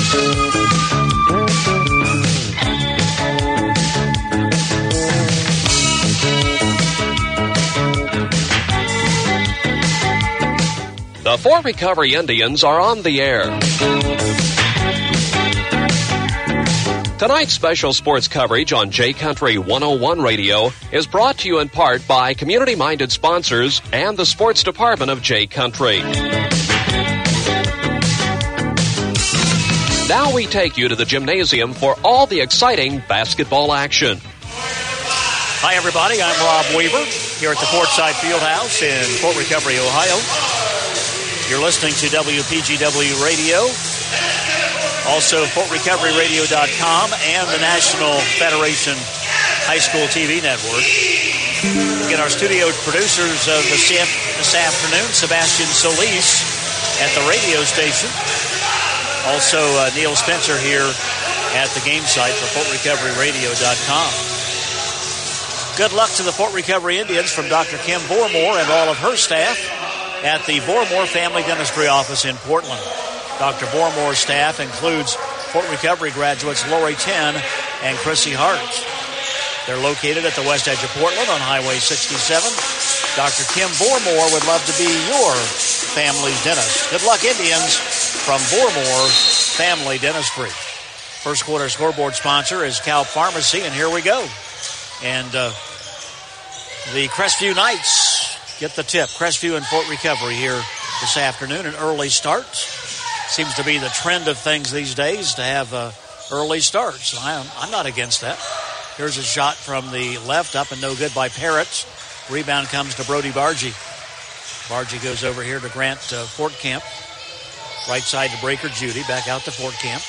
The Fort Recovery Indians are on the air. Tonight's special sports coverage on J Country 101 Radio is brought to you in part by community-minded sponsors and the sports department of J Country. Now we take you to the gymnasium for all the exciting basketball action. Hi, everybody. I'm Rob Weaver here at the Portside Fieldhouse in Fort Recovery, Ohio. You're listening to WPGW Radio, also FortRecoveryRadio.com and the National Federation High School TV Network. Again, our studio producers of this afternoon, Sebastian Solis at the radio station. Also, Neil Spencer here at the game site for FortRecoveryRadio.com. Good luck to the Fort Recovery Indians from Dr. Kim Vormore and all of her staff at the Vormore Family Dentistry Office in Portland. Dr. Vormore's staff includes Fort Recovery graduates Lori Ten and Chrissy Hart. They're located at the west edge of Portland on Highway 67. Dr. Kim Vormore would love to be your family's dentist. Good luck, Indians, from Vormore Family Dentistry. First quarter scoreboard sponsor is Calp Pharmacy, and here we go. And the Crestview Knights get the tip. Crestview and Fort Recovery here this afternoon. An early start. Seems to be the trend of things these days to have early starts. I'm not against that. Here's a shot from the left, up and no good by Parrott. Rebound comes to Brody Bargy. Bargy goes over here to Grant Fort Camp. Right side to Breaker Judy. Back out to Fort Camp.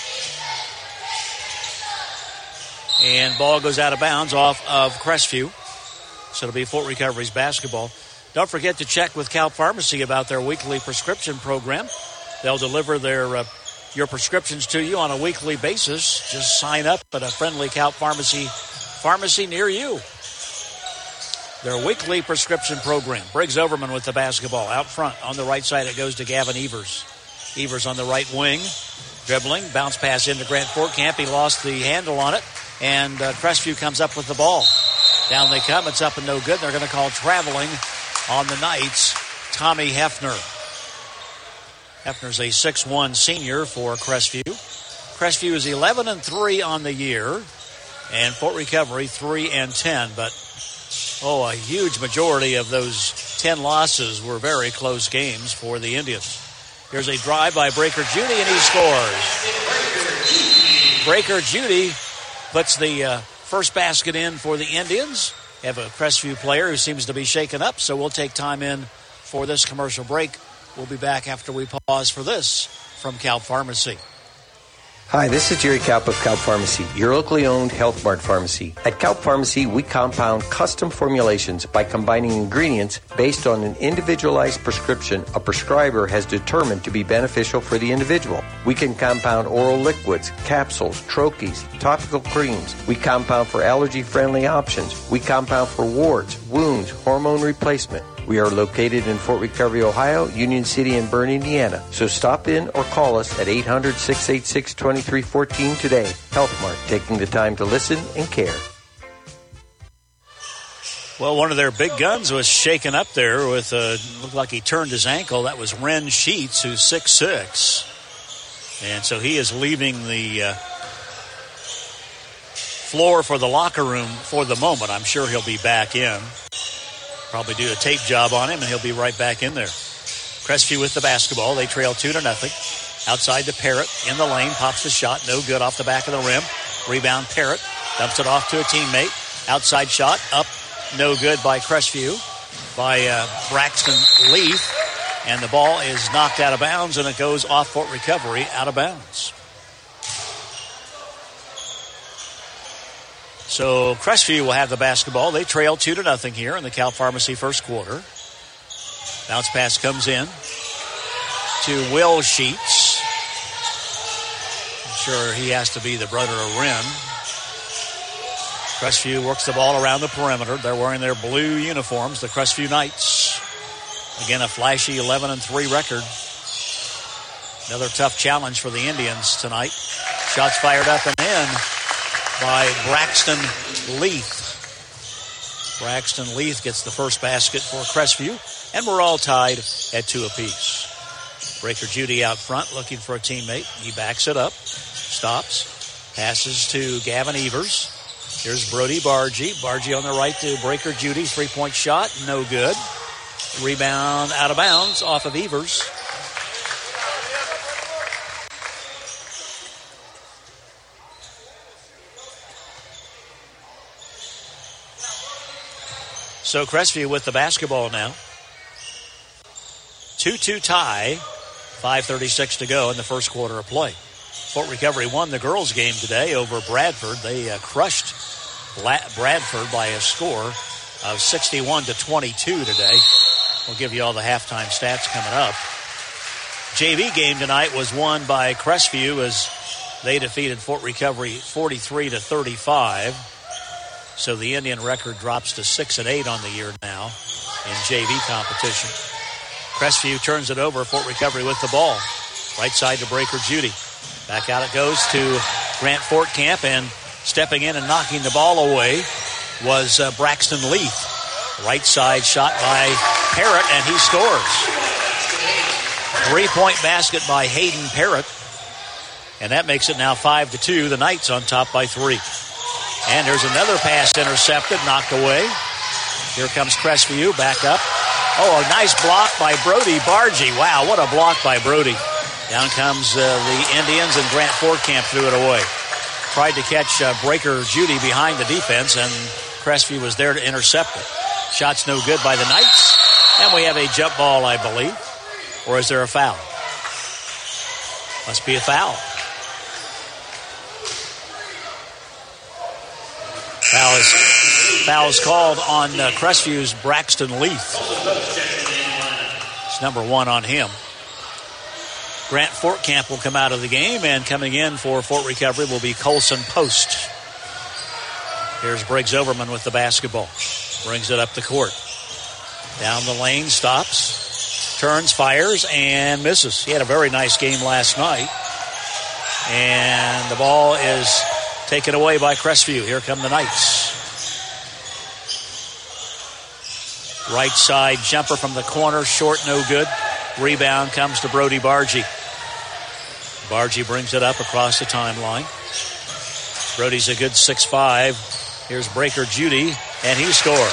And ball goes out of bounds off of Crestview. So it'll be Fort Recovery's basketball. Don't forget to check with Calp Pharmacy about their weekly prescription program. They'll deliver your prescriptions to you on a weekly basis. Just sign up at a friendly Calp Pharmacy near you. Their weekly prescription program. Briggs Overman with the basketball out front. On the right side, it goes to Gavin Evers. Evers on the right wing. Dribbling. Bounce pass into Grant Fort Camp. He lost the handle on it. And Crestview comes up with the ball. Down they come. It's up and no good. They're going to call traveling on the Knights, Tommy Hefner. Hefner's a 6'1 senior for Crestview. Crestview is 11-3 on the year, and Fort Recovery 3-10. But, a huge majority of those 10 losses were very close games for the Indians. Here's a drive by Breaker Judy, and he scores. Breaker Judy puts the first basket in for the Indians. Have a Crestview player who seems to be shaken up, so we'll take time in for this commercial break. We'll be back after we pause for this from Calp Pharmacy. Hi, this is Jerry Calp of Calp Pharmacy, your locally owned Health Mart pharmacy. At Calp Pharmacy, we compound custom formulations by combining ingredients based on an individualized prescription a prescriber has determined to be beneficial for the individual. We can compound oral liquids, capsules, troches, topical creams. We compound for allergy-friendly options. We compound for warts, wounds, hormone replacement. We are located in Fort Recovery, Ohio, Union City, and Bern, Indiana. So stop in or call us at 800-686-2314 today. Health Mart, taking the time to listen and care. Well, one of their big guns was shaken up there with, looked like he turned his ankle. That was Ren Sheets, who's 6'6". And so he is leaving the floor for the locker room for the moment. I'm sure he'll be back in. Probably do a tape job on him, and he'll be right back in there. Crestview with the basketball. They trail 2-0. Outside to Parrott in the lane. Pops the shot. No good off the back of the rim. Rebound Parrott. Dumps it off to a teammate. Outside shot. Up. No good by Crestview. By Braxton Leaf. And the ball is knocked out of bounds, and it goes off Fort Recovery out of bounds. So Crestview will have the basketball. They trail 2-0 here in the Calp Pharmacy first quarter. Bounce pass comes in to Will Sheets. I'm sure he has to be the brother of Wren. Crestview works the ball around the perimeter. They're wearing their blue uniforms, the Crestview Knights. Again, a flashy 11-3 record. Another tough challenge for the Indians tonight. Shots fired up and in by Braxton Leith. Braxton Leith gets the first basket for Crestview, and we're all tied at 2 apiece. Breaker Judy out front looking for a teammate. He backs it up, stops, passes to Gavin Evers. Here's Brody Bargy. Bargy on the right to Breaker Judy. 3-point shot, no good. Rebound out of bounds off of Evers. So Crestview with the basketball now. 2-2 tie. 5:36 to go in the first quarter of play. Fort Recovery won the girls' game today over Bradford. They crushed Bradford by a score of 61-22 today. We'll give you all the halftime stats coming up. JV game tonight was won by Crestview as they defeated Fort Recovery 43-35. So the Indian record drops to 6-8 on the year now in JV competition. Crestview turns it over. Fort Recovery with the ball. Right side to Breaker Judy. Back out it goes to Grant Fortcamp, and stepping in and knocking the ball away was Braxton Leith. Right side shot by Parrott, and he scores. 3-point basket by Hayden Parrott. And that makes it now 5-2. The Knights on top by 3. And there's another pass intercepted, knocked away. Here comes Crestview, back up. Oh, a nice block by Brody Bargy. Wow, what a block by Brody. Down comes the Indians, and Grant Fortcamp threw it away. Tried to catch Breaker Judy behind the defense, and Crestview was there to intercept it. Shot's no good by the Knights. And we have a jump ball, I believe. Or is there a foul? Must be a foul. Foul is called on Crestview's Braxton Leith. It's number 1 on him. Grant Fortcamp will come out of the game, and coming in for Fort Recovery will be Colson Post. Here's Briggs Overman with the basketball. Brings it up the court. Down the lane, stops, turns, fires, and misses. He had a very nice game last night. And the ball is taken away by Crestview. Here come the Knights. Right side jumper from the corner, short, no good. Rebound comes to Brody Bargy. Bargy brings it up across the timeline. Brody's a good 6'5". Here's Breaker Judy, and he scores.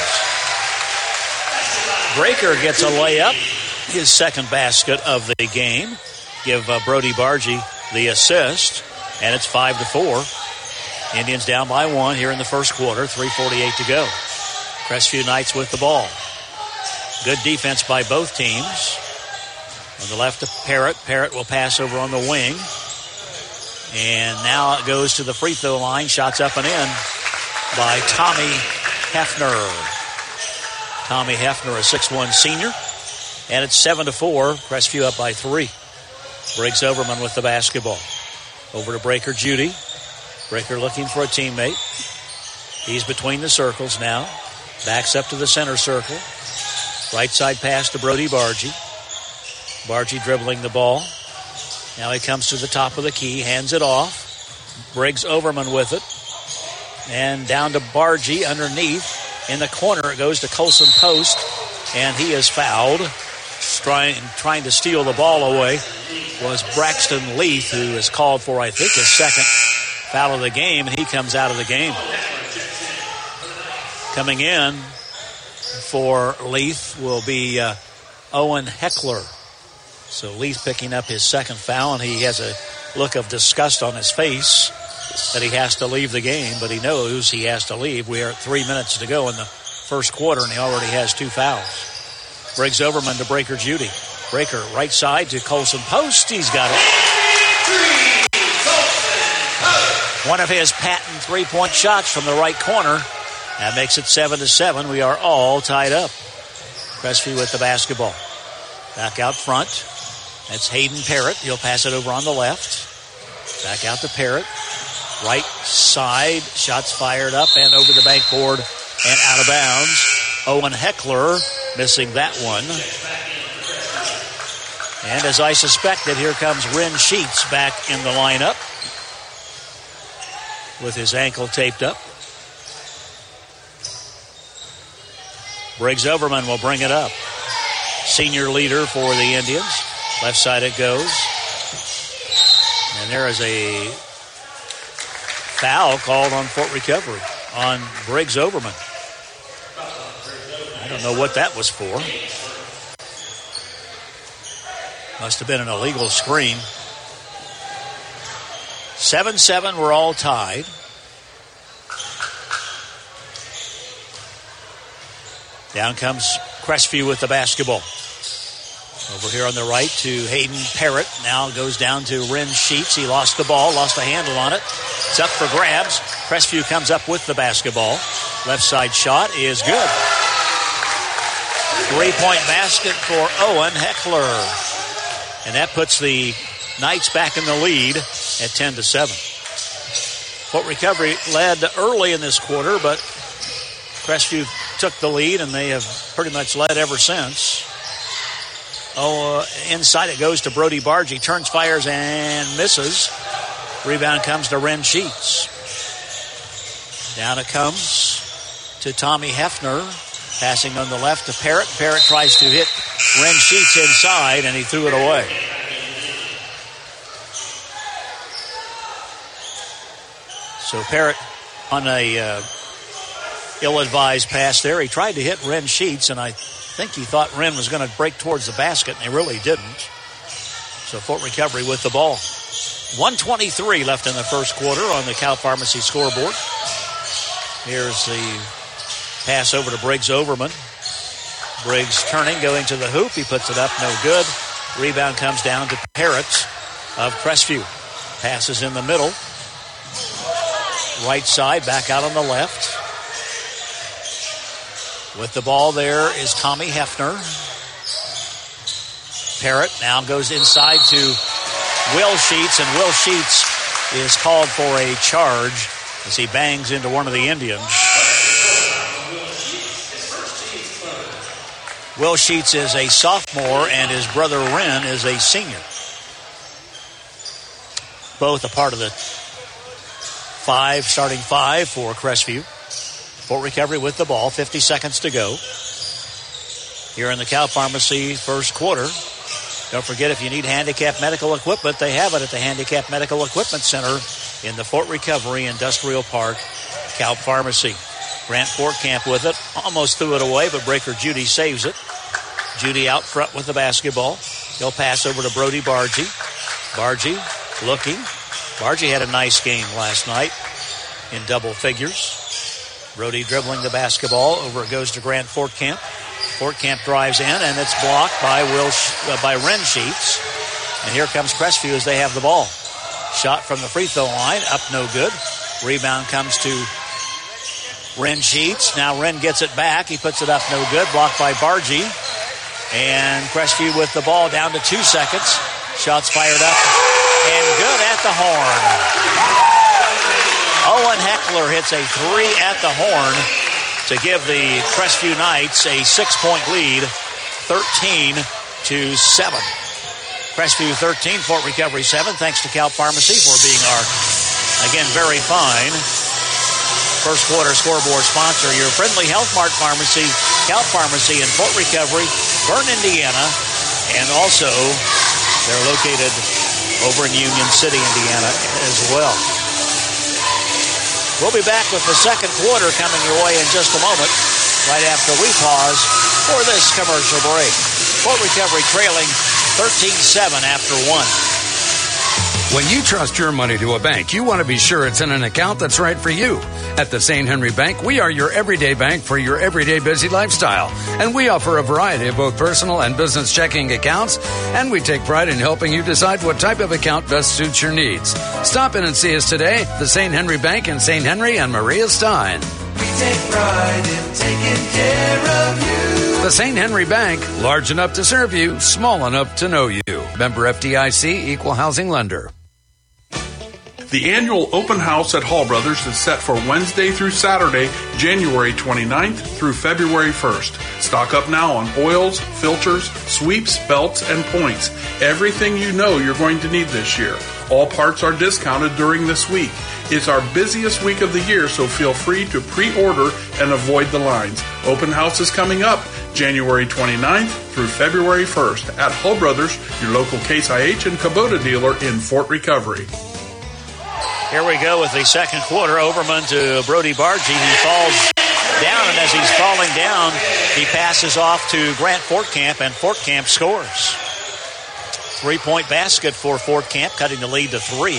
Breaker gets a layup, his second basket of the game. Give Brody Bargy the assist, and it's 5-4. Indians down by 1 here in the first quarter, 3:48 to go. Crestview Knights with the ball. Good defense by both teams. On the left to Parrott. Parrott will pass over on the wing. And now it goes to the free throw line. Shots up and in by Tommy Hefner. Tommy Hefner, a 6'1" senior. And it's 7-4. Crestview up by 3. Briggs Overman with the basketball. Over to Breaker Judy. Breaker looking for a teammate. He's between the circles now. Backs up to the center circle. Right side pass to Brody Bargy. Bargy dribbling the ball. Now he comes to the top of the key, hands it off. Briggs Overman with it. And down to Bargy underneath. In the corner, it goes to Colson Post. And he is fouled. Trying to steal the ball away was Braxton Leith, who is called for, I think, his second foul of the game. And he comes out of the game. Coming in for Leith will be Owen Heckler. So Leith picking up his second foul, and he has a look of disgust on his face that he has to leave the game, but he knows he has to leave. We are at 3 minutes to go in the first quarter, and he already has 2 fouls. Briggs Overman to Breaker Judy. Breaker right side to Colson Post. He's got it. One of his patent 3-point shots from the right corner. That makes it 7-7. We are all tied up. Crestview with the basketball. Back out front. That's Hayden Parrott. He'll pass it over on the left. Back out to Parrott. Right side. Shots fired up and over the backboard and out of bounds. Owen Heckler missing that one. And as I suspected, here comes Ren Sheets back in the lineup with his ankle taped up. Briggs Overman will bring it up. Senior leader for the Indians. Left side it goes. And there is a foul called on Fort Recovery on Briggs Overman. I don't know what that was for. Must have been an illegal screen. 7-7, we're all tied. Down comes Crestview with the basketball. Over here on the right to Hayden Parrott. Now goes down to Ren Sheets. He lost the ball, lost a handle on it. It's up for grabs. Crestview comes up with the basketball. Left side shot is good. 3-point basket for Owen Heckler. And that puts the Knights back in the lead at 10-7. Fort Recovery led early in this quarter, but Crestview took the lead, and they have pretty much led ever since. Inside it goes to Brody Bargy. Turns, fires, and misses. Rebound comes to Ren Sheets. Down it comes to Tommy Hefner. Passing on the left to Parrott. Parrott tries to hit Ren Sheets inside, and he threw it away. So Parrott on a ill-advised pass there. He tried to hit Ren Sheets, and I think he thought Ren was going to break towards the basket, and he really didn't. So Fort Recovery with the ball. 1:23 left in the first quarter on the Cal Pharmacy scoreboard. Here's the pass over to Briggs Overman. Briggs turning, going to the hoop. He puts it up, no good. Rebound comes down to Parrott of Crestview. Passes in the middle. Right side, back out on the left. With the ball there is Tommy Hefner. Parrott now goes inside to Will Sheets, and Will Sheets is called for a charge as he bangs into one of the Indians. Will Sheets is a sophomore, and his brother Wren is a senior. Both a part of the starting five for Crestview. Fort Recovery with the ball, 50 seconds to go. Here in the Cal Pharmacy first quarter. Don't forget, if you need handicap medical equipment, they have it at the Handicap Medical Equipment Center in the Fort Recovery Industrial Park, Cal Pharmacy. Grant Fortcamp with it. Almost threw it away, but breaker Judy saves it. Judy out front with the basketball. He'll pass over to Brody Bargy. Bargy looking. Bargy had a nice game last night in double figures. Brody dribbling the basketball. Over it goes to Grant Fortcamp. Fortcamp drives in, and it's blocked by Ren Sheets. And here comes Crestview as they have the ball. Shot from the free throw line. Up no good. Rebound comes to Ren Sheets. Now Ren gets it back. He puts it up no good. Blocked by Bargy. And Crestview with the ball down to 2 seconds. Shots fired up and good at the horn. Owen Heckler hits a 3 at the horn to give the Crestview Knights a 6-point lead, 13-7. Crestview 13, Fort Recovery 7. Thanks to Cal Pharmacy for being our, again, very fine first quarter scoreboard sponsor. Your friendly Health Mart Pharmacy, Cal Pharmacy in Fort Recovery, Bern, Indiana, and also they're located over in Union City, Indiana as well. We'll be back with the second quarter coming your way in just a moment, right after we pause for this commercial break. Fort Recovery trailing 13-7 after 1. When you trust your money to a bank, you want to be sure it's in an account that's right for you. At the St. Henry Bank, we are your everyday bank for your everyday busy lifestyle. And we offer a variety of both personal and business checking accounts. And we take pride in helping you decide what type of account best suits your needs. Stop in and see us today, the St. Henry Bank in St. Henry and Maria Stein. We take pride in taking care of you. The St. Henry Bank, large enough to serve you, small enough to know you. Member FDIC, Equal Housing Lender. The annual open house at Hall Brothers is set for Wednesday through Saturday, January 29th through February 1st. Stock up now on oils, filters, sweeps, belts, and points. Everything you know you're going to need this year. All parts are discounted during this week. It's our busiest week of the year, so feel free to pre-order and avoid the lines. Open house is coming up January 29th through February 1st at Hull Brothers, your local Case IH and Kubota dealer in Fort Recovery. Here we go with the second quarter. Overman to Brody Bargy. He falls down, and as he's falling down, he passes off to Grant Fortcamp, and Fortcamp scores. 3-point basket for Fortcamp, cutting the lead to 3.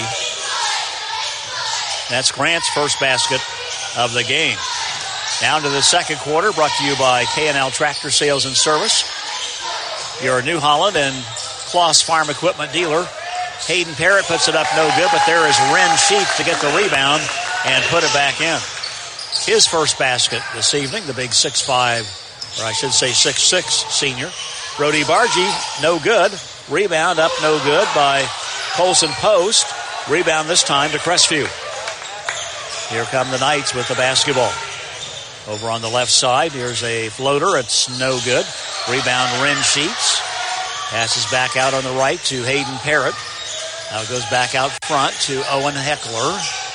That's Grant's first basket of the game. Down to the second quarter, brought to you by K&L Tractor Sales and Service, your New Holland and Kloss Farm Equipment dealer. Hayden Parrott puts it up no good, but there is Ren Sheets to get the rebound and put it back in. His first basket this evening, the big 6'5", or I should say 6'6" senior. Brody Bargy, no good. Rebound up no good by Colson Post. Rebound this time to Crestview. Here come the Knights with the basketball. Over on the left side, here's a floater. It's no good. Rebound Ren Sheets. Passes back out on the right to Hayden Parrott. Now it goes back out front to Owen Heckler.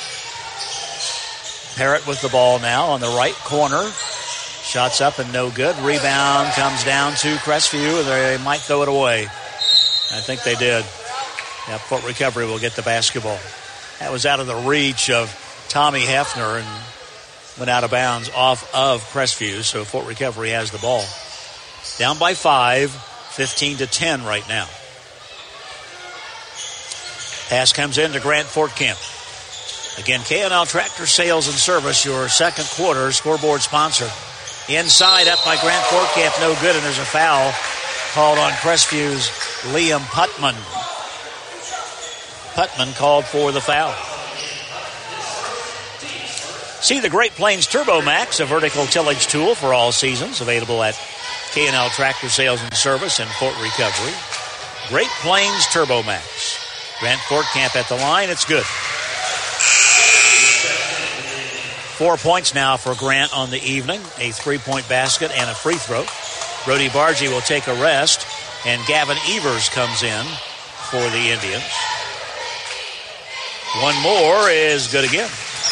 Parrott with the ball now on the right corner. Shots up and no good. Rebound comes down to Crestview. They might throw it away. I think they did. Yeah, Fort Recovery will get the basketball. That was out of the reach of Tommy Hefner and went out of bounds off of Crestview, so Fort Recovery has the ball. Down by 5, 15-10 right now. Pass comes in to Grant Fortcamp. Again, K&L Tractor Sales and Service, your second quarter scoreboard sponsor. Inside up by Grant Fortcamp, no good, and there's a foul called on Crestview's Liam Putman. Putman called for the foul. See the Great Plains Turbo Max, a vertical tillage tool for all seasons, available at K&L Tractor Sales and Service in Fort Recovery. Great Plains Turbo Max. Grant Fortcamp at the line. It's good. 4 points now for Grant on the evening. A 3-point basket and a free throw. Brody Bargy will take a rest, and Gavin Evers comes in for the Indians. One more is good again.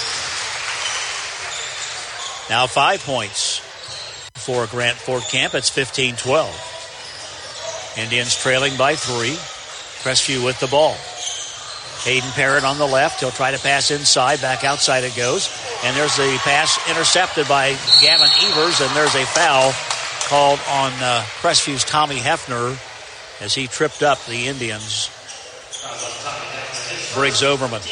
Now 5 points for Grant Fortcamp. It's 15-12. Indians trailing by 3. Crestview with the ball. Hayden Parrott on the left. He'll try to pass inside. Back outside it goes. And there's the pass intercepted by Gavin Evers. And there's a foul called on Crestview's Tommy Hefner as he tripped up the Indians' Briggs Overman.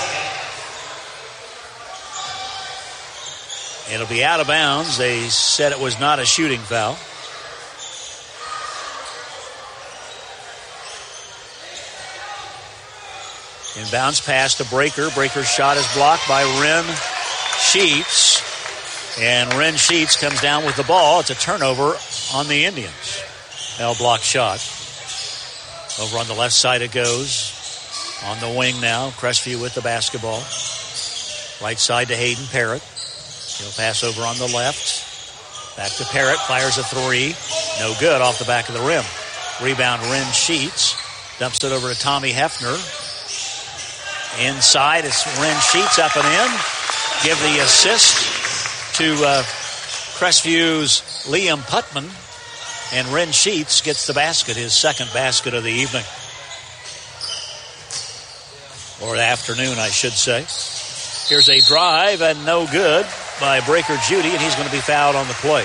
It'll be out of bounds. They said it was not a shooting foul. Inbounds pass to Breaker. Breaker's shot is blocked by Ren Sheets. And Ren Sheets comes down with the ball. It's a turnover on the Indians. Well blocked shot. Over on the left side it goes. On the wing now. Crestview with the basketball. Right side to Hayden Parrott. He'll pass over on the left. Back to Parrott. Fires a 3. No good off the back of the rim. Rebound Ren Sheets. Dumps it over to Tommy Hefner. Inside, it's Ren Sheets up and in. Give the assist to Crestview's Liam Putman. And Ren Sheets gets the basket, his second basket of the evening. Or the afternoon, I should say. Here's a drive and no good by Breaker Judy, and he's going to be fouled on the play.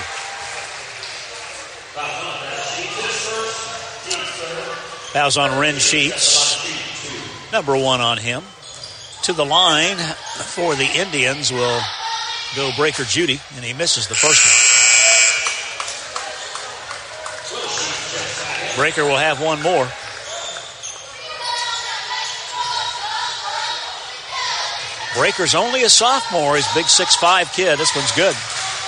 Fouls on Ren Sheets. Number 1 on him. To the line for the Indians will go Breaker Judy, and he misses the first one. Breaker will have one more. Breaker's only a sophomore. He's a big 6'5" kid. This one's good.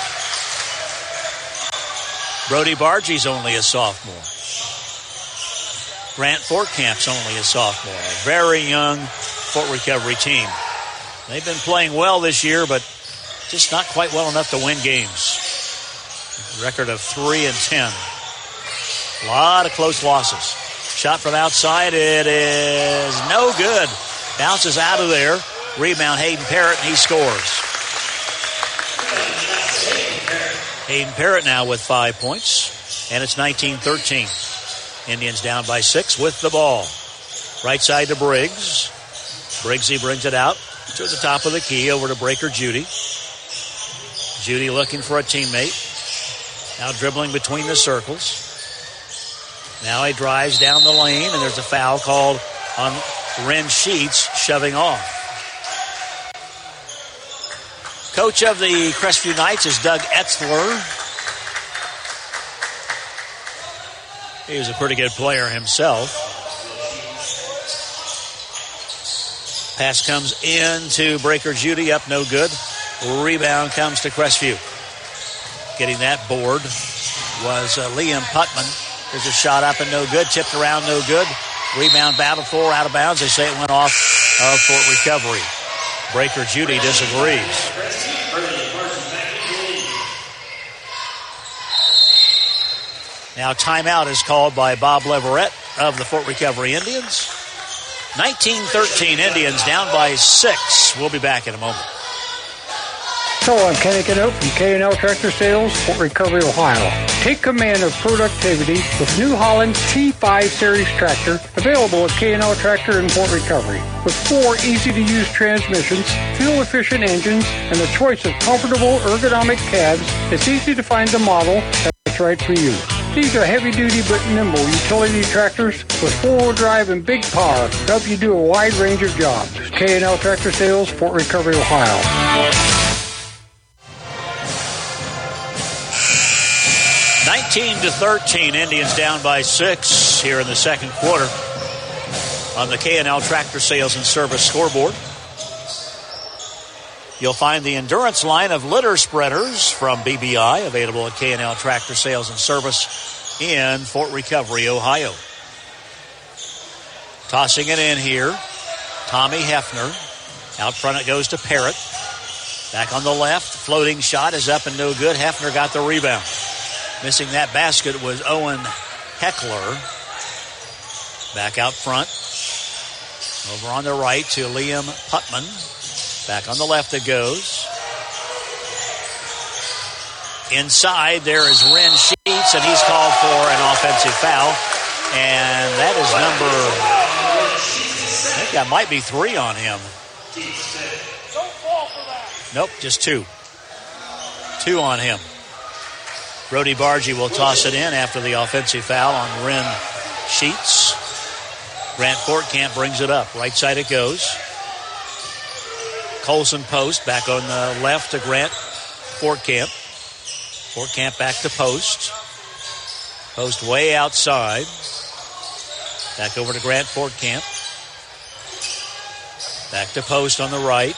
Brody Bargy's only a sophomore. Grant Fortcamp's only a sophomore. A very young Fort Recovery team. They've been playing well this year, but just not quite well enough to win games. Record of 3-10. A lot of close losses. Shot from outside. It is no good. Bounces out of there. Rebound Hayden Parrott, and he scores. Hayden Parrott now with 5 points, and it's 19-13. Indians down by 6 with the ball. Right side to Briggs. Briggsy brings it out to the top of the key over to Breaker Judy. Judy looking for a teammate. Now dribbling between the circles. Now he drives down the lane, and there's a foul called on Ren Sheets, shoving off. Coach of the Crestview Knights is Doug Etzler. He was a pretty good player himself. Pass comes in to Breaker Judy, up no good. Rebound comes to Crestview. Getting that board was Liam Putman. There's a shot up and no good. Tipped around, no good. Rebound battle for, out of bounds. They say it went off of Fort Recovery. Breaker Judy disagrees. Now timeout is called by Bob Leverett of the Fort Recovery Indians. 19-13 Indians down by 6. We'll be back in a moment. So I'm Kenny Canope from K&L Tractor Sales, Fort Recovery, Ohio. Take command of productivity with New Holland T5 Series tractor available at K&L Tractor in Fort Recovery. With 4 easy-to-use transmissions, fuel-efficient engines, and a choice of comfortable ergonomic cabs, it's easy to find the model that's right for you. These are heavy-duty but nimble utility tractors with 4-wheel drive and big power to help you do a wide range of jobs. K&L Tractor Sales, Fort Recovery, Ohio. 19-13, Indians down by 6 here in the second quarter on the K&L Tractor Sales and Service scoreboard. You'll find the Endurance line of litter spreaders from BBI available at K&L Tractor Sales and Service in Fort Recovery, Ohio. Tossing it in here, Tommy Hefner. Out front it goes to Parrott. Back on the left, floating shot is up and no good. Hefner got the rebound. Missing that basket was Owen Heckler. Back out front. Over on the right to Liam Putman. Back on the left it goes. Inside there is Ren Sheets, and he's called for an offensive foul. And that is I think that might be 3 on him. Nope, just 2. 2 on him. Brody Bargy will toss it in after the offensive foul on Ren Sheets. Grant Fortcamp brings it up. Right side it goes. Colson post back on the left to Grant Fortcamp. Fortcamp back to post. Post way outside. Back over to Grant Fortcamp. Back to post on the right.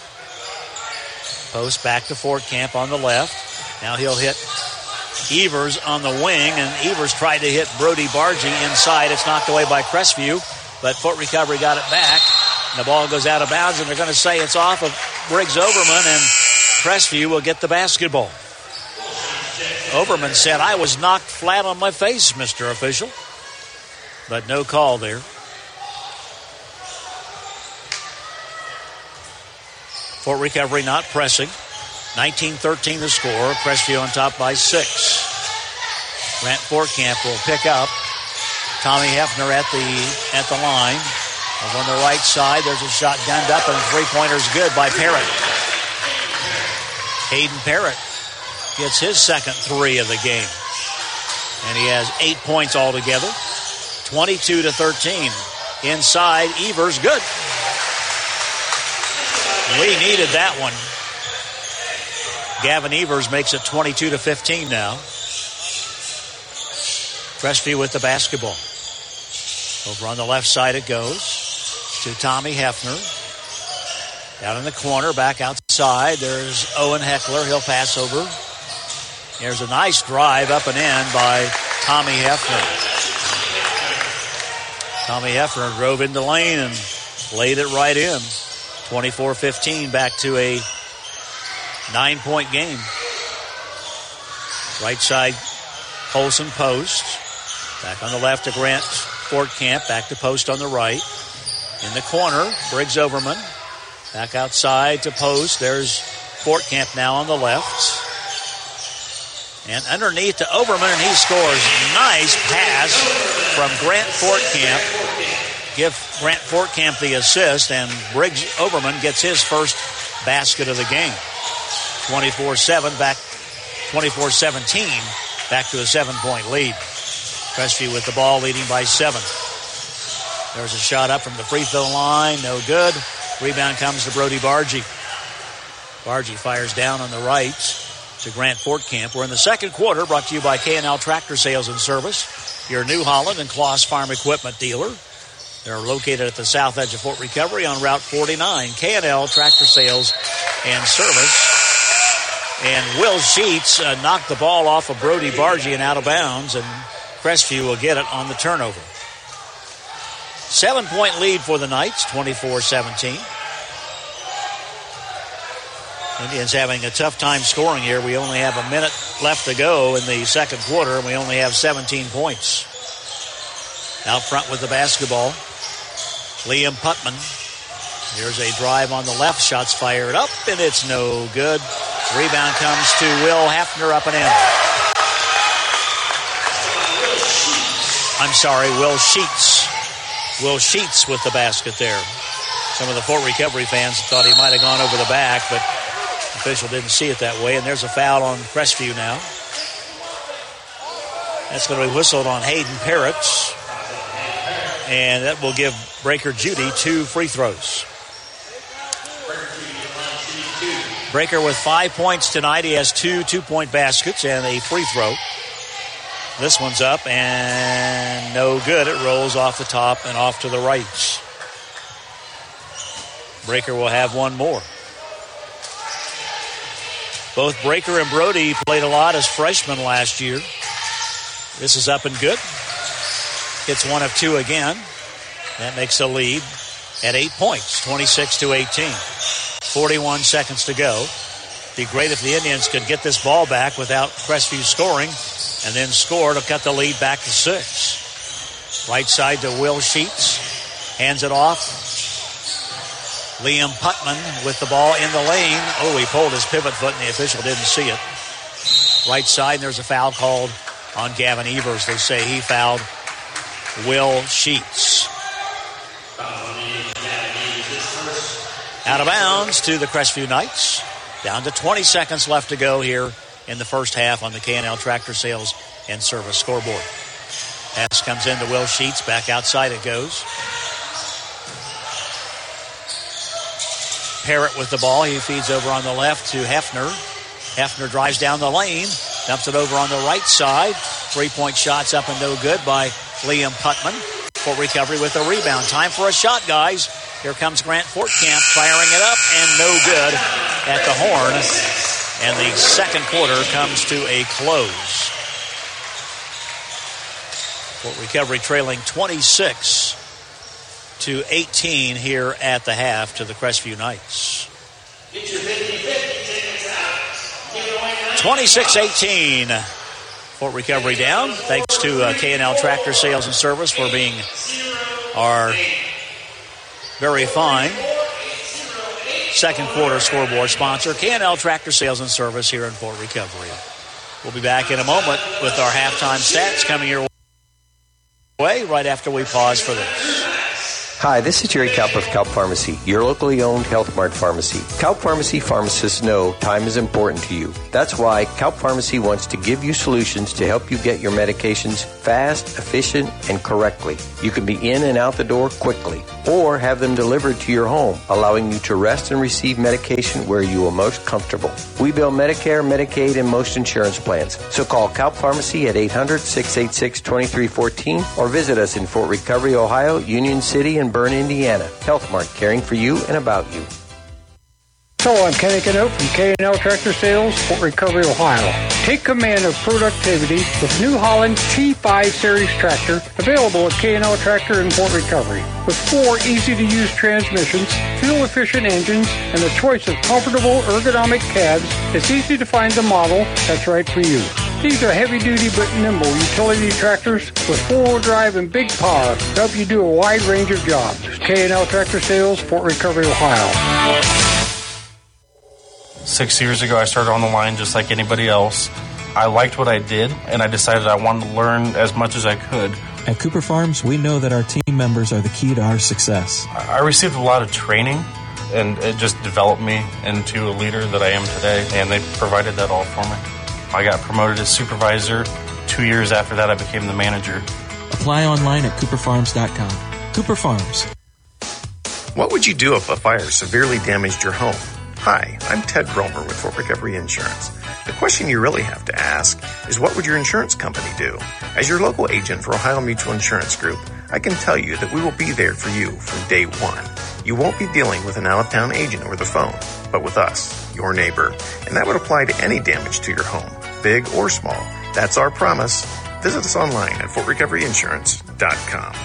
Post back to Fortcamp on the left. Now he'll hit Evers on the wing, and Evers tried to hit Brody Bargy inside. It's knocked away by Crestview, but Fort Recovery got it back. And the ball goes out of bounds, and they're going to say it's off of Briggs Overman, and Crestview will get the basketball. Overman said, "I was knocked flat on my face, Mr. Official." But no call there. Fort Recovery not pressing. 19-13 the score. Crestview on top by 6. Grant Fortcamp will pick up. Tommy Hefner at the line. Over on the right side, there's a shot gunned up, and three-pointer's good by Parrott. Hayden Parrott gets his second 3 of the game. And he has 8 points altogether. 22-13. Inside, Evers, good. We needed that one. Gavin Evers makes it 22-15 now. Crestview with the basketball. Over on the left side it goes to Tommy Hefner. Down in the corner, back outside. There's Owen Heckler. He'll pass over. There's a nice drive up and in by Tommy Hefner. Tommy Hefner drove into the lane and laid it right in. 24-15, back to a 9-point game. Right side, Colson post. Back on the left to Grant Fortcamp. Back to post on the right. In the corner, Briggs Overman. Back outside to post. There's Fortcamp now on the left. And underneath to Overman, and he scores. Nice pass from Grant Fortcamp. Give Grant Fortcamp the assist, and Briggs Overman gets his first basket of the game. 24-17, back to a 7-point lead. Crestview with the ball, leading by 7. There's a shot up from the free throw line, no good. Rebound comes to Brody Bargy. Bargy fires down on the right to Grant Fortcamp. We're in the second quarter, brought to you by K&L Tractor Sales and Service, your New Holland and Claas Farm Equipment dealer. They're located at the south edge of Fort Recovery on Route 49. K&L Tractor Sales and Service. And Will Sheets knocked the ball off of Brody Bargy and out of bounds, and Crestview will get it on the turnover. 7-point lead for the Knights, 24-17. Indians having a tough time scoring here. We only have a minute left to go in the second quarter, and we only have 17 points. Out front with the basketball, Liam Putman. Here's a drive on the left. Shots fired up, and it's no good. Rebound comes to Will Hafner, up and in. I'm sorry, Will Sheets. Will Sheets with the basket there. Some of the Fort Recovery fans thought he might have gone over the back, but the official didn't see it that way, and there's a foul on Crestview now. That's going to be whistled on Hayden Parrott, and that will give Breaker Judy 2 free throws. Breaker with 5 points tonight. He has 2 two-point baskets and a free throw. This one's up and no good. It rolls off the top and off to the right. Breaker will have one more. Both Breaker and Brody played a lot as freshmen last year. This is up and good. Hits one of 2 again. That makes a lead at 8 points, 26-18. 41 seconds to go. Be great if the Indians could get this ball back without Crestview scoring and then score to cut the lead back to 6. Right side to Will Sheets. Hands it off. Liam Putman with the ball in the lane. Oh, he pulled his pivot foot and the official didn't see it. Right side, and there's a foul called on Gavin Evers. They say he fouled Will Sheets. Out of bounds to the Crestview Knights. Down to 20 seconds left to go here in the first half on the K&L Tractor Sales and Service scoreboard. Pass comes into Will Sheets. Back outside it goes. Parrott with the ball. He feeds over on the left to Hefner. Hefner drives down the lane. Dumps it over on the right side. 3-point shots up and no good by Liam Putman. Fort Recovery with a rebound. Time for a shot, guys. Here comes Grant Fortcamp firing it up and no good at the horn. And the second quarter comes to a close. Fort Recovery trailing 26-18 here at the half to the Crestview Knights. 26-18. Fort Recovery down. Thanks to K&L Tractor Sales and Service for being our very fine second quarter scoreboard sponsor. K&L Tractor Sales and Service here in Fort Recovery. We'll be back in a moment with our halftime stats coming your way right after we pause for this. Hi, this is Jerry Kaup of Kaup Pharmacy, your locally owned Health Mart pharmacy. Kaup Pharmacy pharmacists know time is important to you. That's why Kaup Pharmacy wants to give you solutions to help you get your medications fast, efficient, and correctly. You can be in and out the door quickly, or have them delivered to your home, allowing you to rest and receive medication where you are most comfortable. We bill Medicare, Medicaid, and most insurance plans. So call Kaup Pharmacy at 800-686-2314 or visit us in Fort Recovery, Ohio, Union City, and Bern, Indiana. Health Mart, caring for you and about you. So I'm Kenny Canope from K&L Tractor Sales, Fort Recovery, Ohio. Take command of productivity with New Holland T5 Series tractor, available at K&L Tractor in Fort Recovery. With 4 easy-to-use transmissions, fuel-efficient engines, and a choice of comfortable ergonomic cabs, it's easy to find the model that's right for you. These are heavy-duty but nimble utility tractors with 4-wheel drive and big power to help you do a wide range of jobs. K&L Tractor Sales, Fort Recovery, Ohio. 6 years ago, I started on the line just like anybody else. I liked what I did, and I decided I wanted to learn as much as I could. At Cooper Farms, we know that our team members are the key to our success. I received a lot of training, and it just developed me into a leader that I am today, and they provided that all for me. I got promoted as supervisor. 2 years after that, I became the manager. Apply online at cooperfarms.com. Cooper Farms. What would you do if a fire severely damaged your home? Hi, I'm Ted Romer with Fort Recovery Insurance. The question you really have to ask is, what would your insurance company do? As your local agent for Ohio Mutual Insurance Group, I can tell you that we will be there for you from day one. You won't be dealing with an out-of-town agent over the phone, but with us, your neighbor. And that would apply to any damage to your home, big or small. That's our promise. Visit us online at fortrecoveryinsurance.com.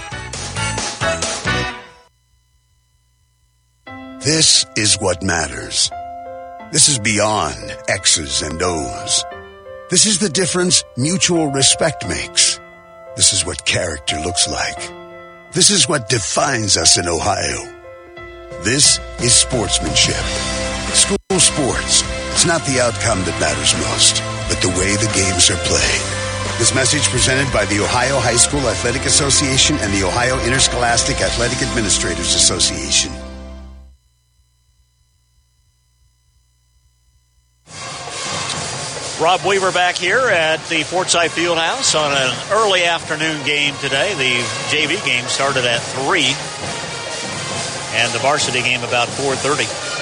This is what matters. This is beyond X's and O's. This is the difference mutual respect makes. This is what character looks like. This is what defines us in Ohio. This is sportsmanship. School sports. It's not the outcome that matters most, but the way the games are played. This message presented by the Ohio High School Athletic Association and the Ohio Interscholastic Athletic Administrators Association. Rob Weaver back here at the Fortside Fieldhouse on an early afternoon game today. The JV game started at 3, and the varsity game about 4:30.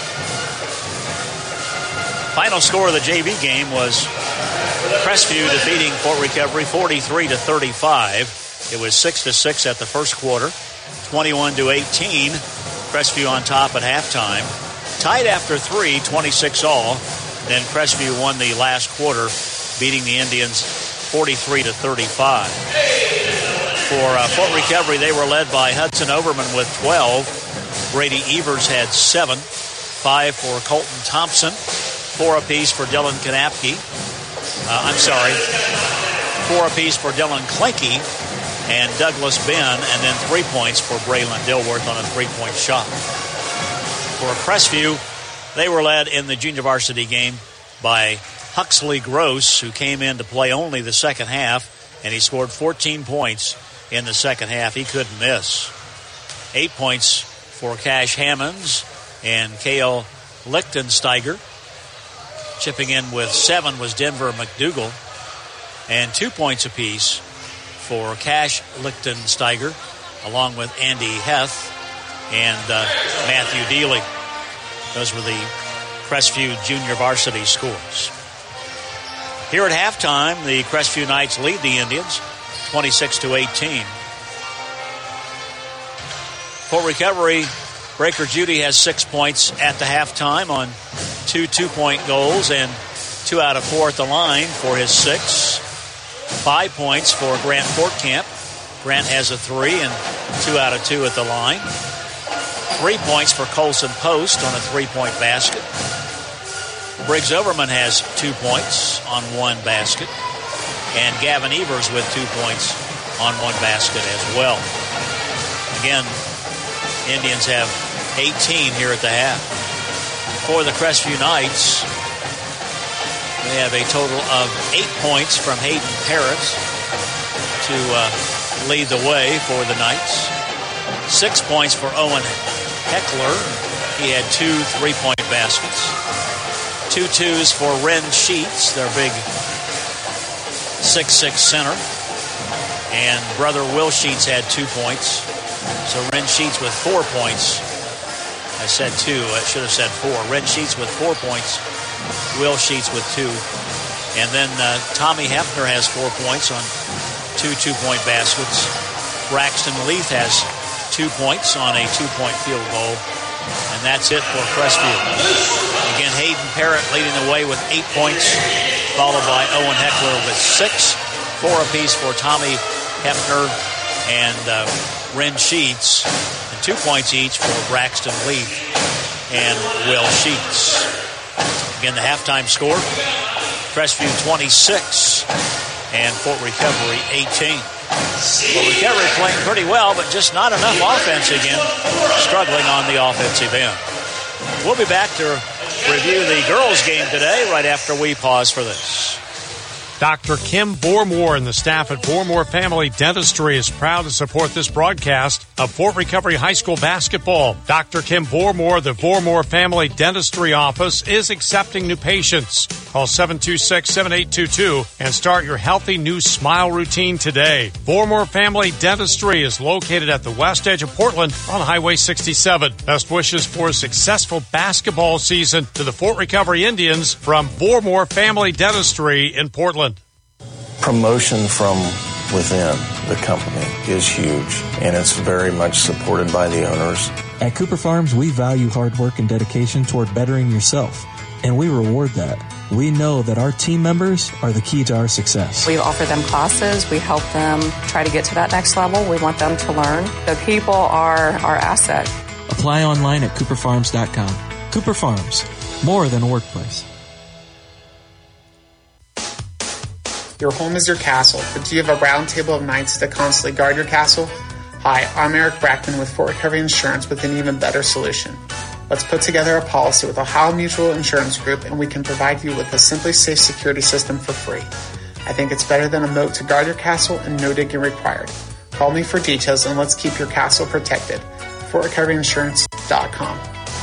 Final score of the JV game was Crestview defeating Fort Recovery 43-35. It was 6-6 at the first quarter, 21-18. Crestview on top at halftime. Tied after 3, 26-all. Then Crestview won the last quarter, beating the Indians 43-35. For Fort Recovery, they were led by Hudson Overman with 12. Brady Evers had 7. 5 for Colton Thompson. 4 apiece for Dylan Kanapke. 4 apiece for Dylan Klinke and Douglas Ben, and then 3 points for Braylon Dilworth on a 3-point shot. For Crestview, they were led in the junior varsity game by Huxley Gross, who came in to play only the second half, and he scored 14 points in the second half. He couldn't miss. 8 points for Cash Hammonds and K.L. Lichtensteiger. Chipping in with 7 was Denver McDougall, and 2 points apiece for Cash Lichtensteiger, along with Andy Heth and Matthew Dealey. Those were the Crestview junior varsity scores. Here at halftime, the Crestview Knights lead the Indians 26-18. Fort Recovery, Breaker Judy has 6 points at the halftime on 2 2-point goals and 2 out of 4 at the line for his 6. 5 points for Grant Fortcamp. Grant has a 3 and 2 out of 2 at the line. 3 points for Colson Post on a 3-point basket. Briggs Overman has 2 points on 1 basket. And Gavin Evers with 2 points on 1 basket as well. Again, Indians have 18 here at the half. For the Crestview Knights, they have a total of 8 points from Hayden Parrott to lead the way for the Knights. 6 points for Owen Heckler. He had 2 3-point baskets. 2 2s for Ren Sheets, their big 6'6" center. And brother Will Sheets had 2 points. So Ren Sheets with 4 points. I said 2. I should have said 4. Ren Sheets with 4 points. Will Sheets with 2. And then Tommy Hefner has 4 points on 2 2-point baskets. Braxton Leith has 2 points on a 2-point field goal. And that's it for Crestview. Again, Hayden Parrott leading the way with 8 points followed by Owen Heckler with 6. 4 apiece for Tommy Hepner and Ren Sheets, and 2 points each for Braxton Leaf and Will Sheets. Again, the halftime score, Crestview 26 and Fort Recovery 18. Fort Recovery playing pretty well, but just not enough offense again, struggling on the offensive end. We'll be back to review the girls' game today right after we pause for this. Dr. Kim Bormore and the staff at Bormore Family Dentistry is proud to support this broadcast of Fort Recovery High School basketball. Dr. Kim Bormore, the Bormore Family Dentistry office, is accepting new patients. Call 726-7822 and start your healthy new smile routine today. Bormore Family Dentistry is located at the west edge of Portland on Highway 67. Best wishes for a successful basketball season to the Fort Recovery Indians from Bormore Family Dentistry in Portland. Promotion from within the company is huge, and it's very much supported by the owners. At Cooper Farms, we value hard work and dedication toward bettering yourself, and we reward that. We know that our team members are the key to our success. We offer them classes. We help them try to get to that next level. We want them to learn. The people are our asset. Apply online at cooperfarms.com. Cooper Farms, more than a workplace. Your home is your castle, but do you have a round table of knights to constantly guard your castle? Hi, I'm Eric Brackman with Fort Recovery Insurance with an even better solution. Let's put together a policy with Ohio Mutual Insurance Group, and we can provide you with a Simply Safe security system for free. I think it's better than a moat to guard your castle and no digging required. Call me for details and let's keep your castle protected. FortRecoveryInsurance.com.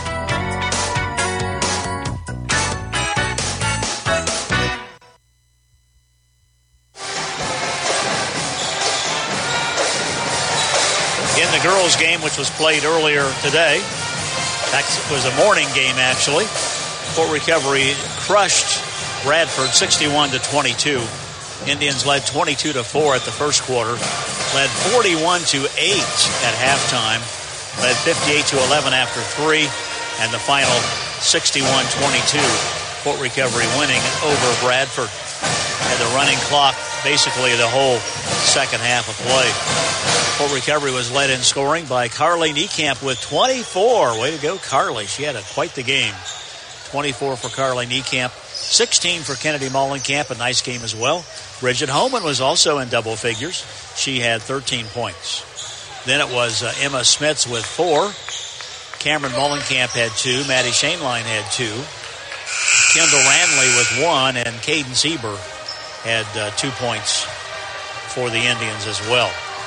In the girls' game, which was played earlier today, it was a morning game actually. Fort Recovery crushed Bradford 61-22. Indians led 22-4 at the first quarter, led 41-8 at halftime, led 58-11 after 3, and the final 61-22. Fort Recovery winning over Bradford. Had the running clock basically the whole second half of play. Fort Recovery was led in scoring by Carly Niekamp with 24. Way to go, Carly. She had quite the game. 24 for Carly Niekamp. 16 for Kennedy Mollenkamp. A nice game as well. Bridget Homan was also in double figures. She had 13 points. Then it was Emma Smits with 4. Cameron Mollenkamp had 2. Maddie Shainline had 2. Kendall Ranley with 1. And Caden Sieber had 2 points for the Indians as well.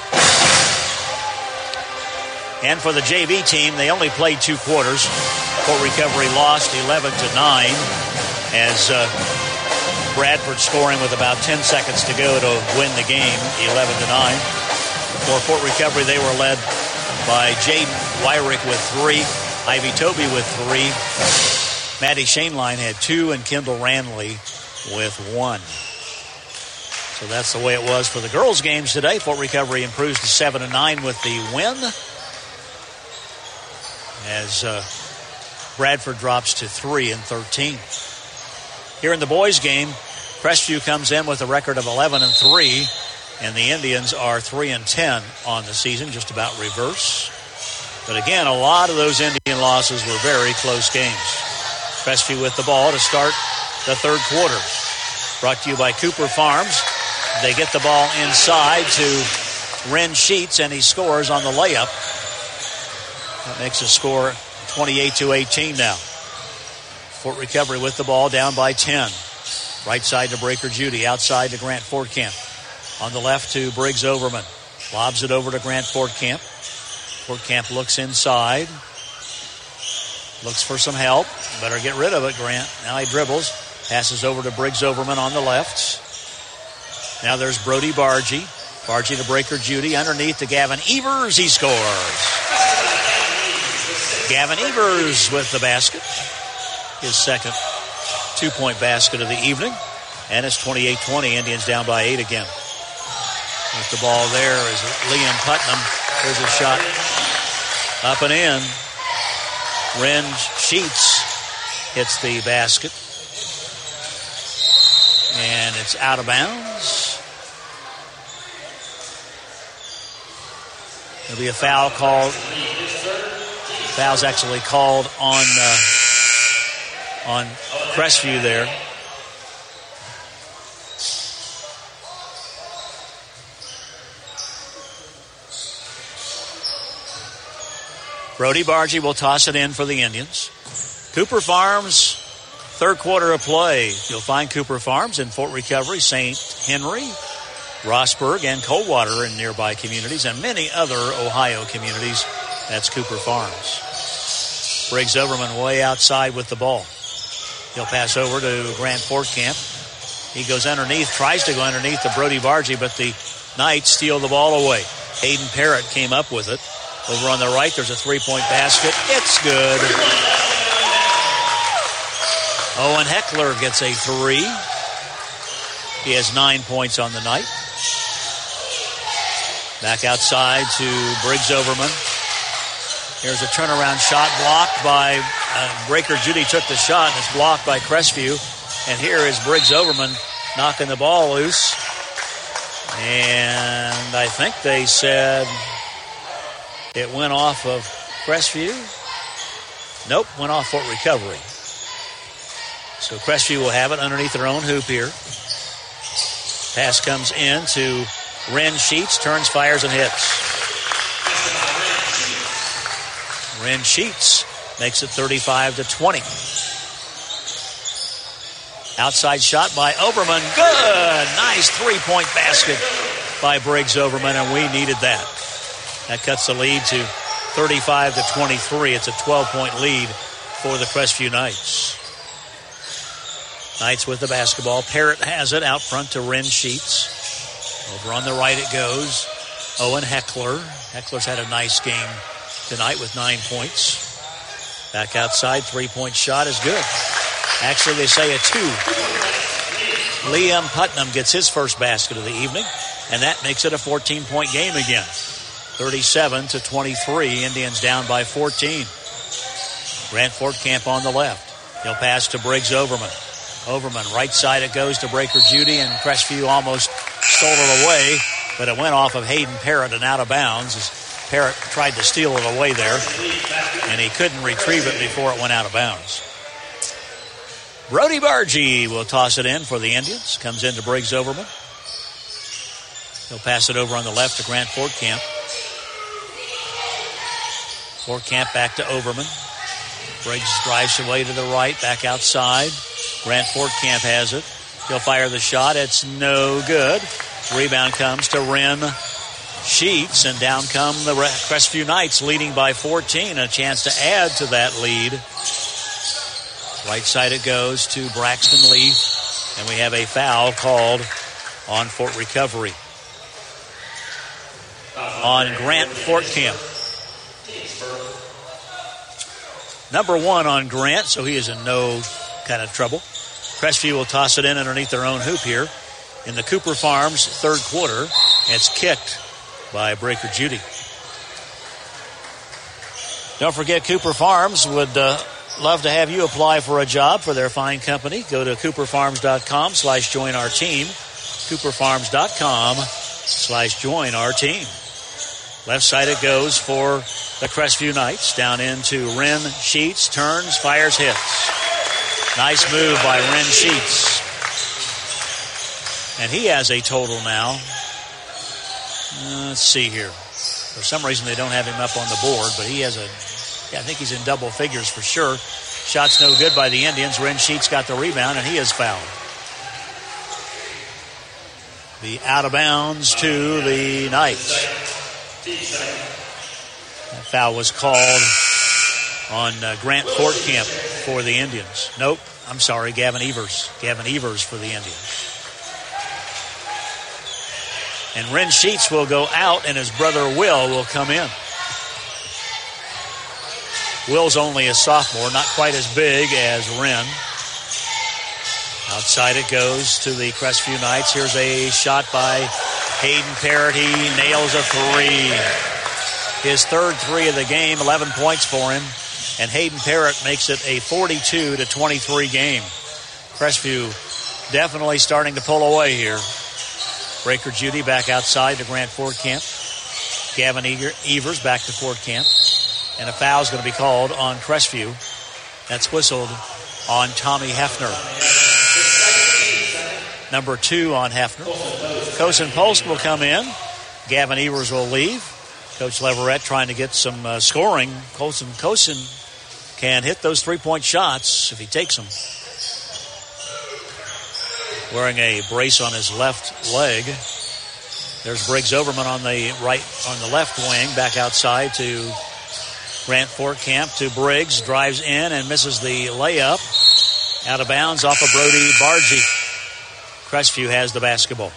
And for the JV team, they only played 2 quarters. Fort Recovery lost 11-9 as Bradford scoring with about 10 seconds to go to win the game, 11-9. For Fort Recovery, they were led by Jaden Wyrick with 3, Ivy Toby with 3, Maddie Shainline had 2, and Kendall Ranley with 1. So that's the way it was for the girls' games today. Fort Recovery improves to 7-9 with the win, as Bradford drops to 3-13. Here in the boys' game, Crestview comes in with a record of 11-3, and the Indians are 3-10 on the season, just about reverse. But again, a lot of those Indian losses were very close games. Crestview with the ball to start the third quarter. Brought to you by Cooper Farms. They get the ball inside to Ren Sheets, and he scores on the layup. That makes the score 28-18 now. Fort Recovery with the ball down by 10. Right side to Breaker Judy. Outside to Grant Fortcamp. On the left to Briggs Overman. Lobs it over to Grant Fortcamp. Fortcamp looks inside. Looks for some help. Better get rid of it, Grant. Now he dribbles. Passes over to Briggs Overman on the left. Now there's Brody Bargy. Bargy to Breaker Judy. Underneath to Gavin Evers. He scores. Gavin Evers with the basket. His second 2-point basket of the evening. And it's 28-20. Indians down by 8 again. With the ball there is Liam Putnam. There's a shot up and in. Ren Sheets hits the basket. It's out of bounds. There'll be a foul called. Foul's actually called on Crestview there. Brody Bargy will toss it in for the Indians. Cooper Farms, third quarter of play. You'll find Cooper Farms in Fort Recovery, St. Henry, Rossburg, and Coldwater in nearby communities, and many other Ohio communities. That's Cooper Farms. Briggs Overman way outside with the ball. He'll pass over to Grant Fortcamp. He goes underneath, tries to go underneath to Brody Bargy, but the Knights steal the ball away. Hayden Parrott came up with it. Over on the right, there's a three-point basket. It's good. Owen Heckler gets a three. He has 9 points on the night. Back outside to Briggs Overman. Here's a turnaround shot blocked by Breaker Judy took the shot, and it's blocked by Crestview. And here is Briggs Overman knocking the ball loose. And I think they said it went off of Crestview. Nope, went off Fort Recovery. So Crestview will have it underneath their own hoop here. Pass comes in to Ren Sheets, turns, fires, and hits. Ren Sheets makes it 35-20. Outside shot by Overman. Good. Nice three-point basket by Briggs Overman, and we needed that. That cuts the lead to 35-23. It's a 12-point lead for the Crestview Knights. Knights with the basketball. Parrott has it out front to Ren Sheets. Over on the right it goes. Owen Heckler. Heckler's had a nice game tonight with 9 points. Back outside, three-point shot is good. Actually, they say a two. Liam Putnam gets his first basket of the evening, and that makes it a 14-point game again. 37-23, Indians down by 14. Grant Fortcamp on the left. He'll pass to Briggs Overman. Overman, right side it goes to Breaker Judy, and Crestview almost stole it away, but it went off of Hayden Parrott and out of bounds as Parrott tried to steal it away there, and he couldn't retrieve it before it went out of bounds. Brody Bargy will toss it in for the Indians. Comes into Briggs Overman. He'll pass it over on the left to Grant Fortcamp. Fortcamp back to Overman. Briggs drives away to the right, back outside. Grant Fortcamp has it. He'll fire the shot. It's no good. Rebound comes to Ren Sheets, and down come the Crestview Knights, leading by 14. A chance to add to that lead. Right side it goes to Braxton Leaf, and we have a foul called on Fort Recovery on Grant Fortcamp. Number one on Grant, so he is in no kind of trouble. Crestview will toss it in underneath their own hoop here in the Cooper Farms third quarter. It's kicked by Breaker Judy. Don't forget, Cooper Farms would love to have you apply for a job for their fine company. Go to cooperfarms.com/join our team. cooperfarms.com/join our team. Left side it goes for the Crestview Knights. Down into Ren Sheets. Turns, fires, hits. Nice move by Ren Sheets. And he has a total now. Let's see here. For some reason they don't have him up on the board, but he has I think he's in double figures for sure. Shot's no good by the Indians. Ren Sheets got the rebound, and he is fouled. The out of bounds to the Knights. That foul was called on Grant Fortcamp for the Indians. Nope, I'm sorry, Gavin Evers. Gavin Evers for the Indians. And Ren Sheets will go out, and his brother Will come in. Will's only a sophomore, not quite as big as Ren. Outside it goes to the Crestview Knights. Here's a shot by Hayden Parrott. He nails a three. His third three of the game, 11 points for him. And Hayden Parrott makes it a 42-23 game. Crestview definitely starting to pull away here. Breaker Judy back outside to Grant Ford Camp. Gavin Evers back to Ford Camp. And a foul is going to be called on Crestview. That's whistled on Tommy Hefner. Number 2 on Hefner. Kosen Post will come in. Gavin Evers will leave. Coach Leverett trying to get some scoring. Kosen can hit those three-point shots if he takes them. Wearing a brace on his left leg. There's Briggs Overman on the left wing, back outside to Grant Fort Camp to Briggs, drives in and misses the layup. Out of bounds off of Brody Bargy. Crestview has the basketball.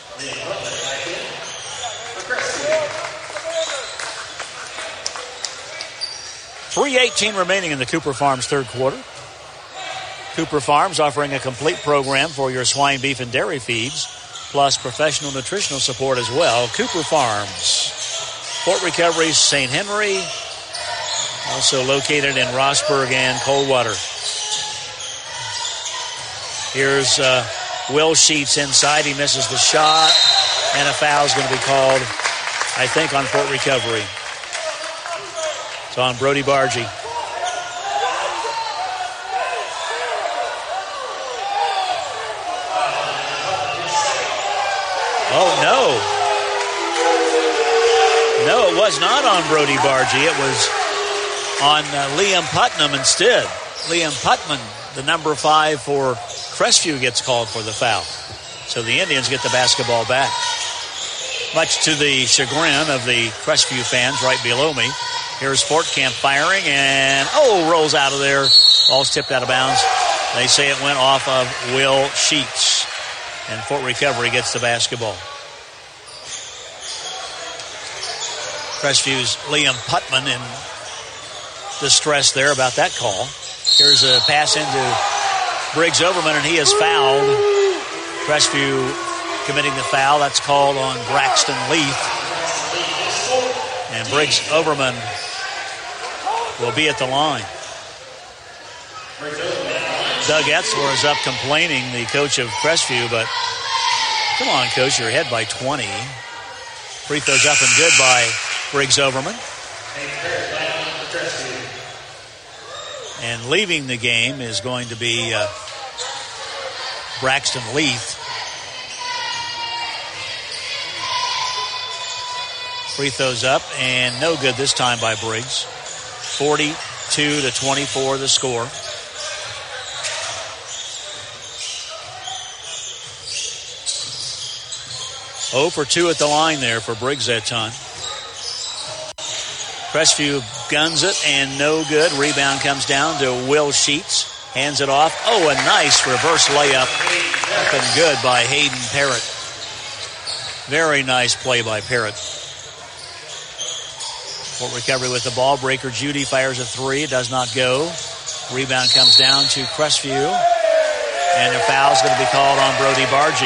.318 remaining in the Cooper Farms third quarter. Cooper Farms offering a complete program for your swine, beef, and dairy feeds, plus professional nutritional support as well. Cooper Farms. Fort Recovery, St. Henry, also located in Rossburg and Coldwater. Here's Will Sheets inside. He misses the shot, and a foul is going to be called, I think, on Fort Recovery. It's on Brody Bargy. Oh, no. No, it was not on Brody Bargy. It was on Liam Putnam instead. Liam Putman, the number 5 for Crestview, gets called for the foul. So the Indians get the basketball back. Much to the chagrin of the Crestview fans right below me. Here's Fort Camp firing, and rolls out of there. Ball's tipped out of bounds. They say it went off of Will Sheets. And Fort Recovery gets the basketball. Crestview's Liam Putman in distress there about that call. Here's a pass into Briggs Overman, and he is fouled. Crestview committing the foul. That's called on Braxton Leaf. And Briggs Overman will be at the line. Doug Etzler is up complaining, the coach of Crestview, but come on, coach, you're ahead by 20. Free throws up and good by Briggs Overman. And leaving the game is going to be Braxton Leaf. Free throws up and no good this time by Briggs. 42-24 the score. Oh for 2 at the line there for Briggs that time. Crestview guns it and no good. Rebound comes down to Will Sheets. Hands it off. Oh, a nice reverse layup. Up and good by Hayden Parrott. Very nice play by Parrott. Fort Recovery with the ball. Breaker Judy fires a 3. It does not go. Rebound comes down to Crestview. And a foul is going to be called on Brody Bargy.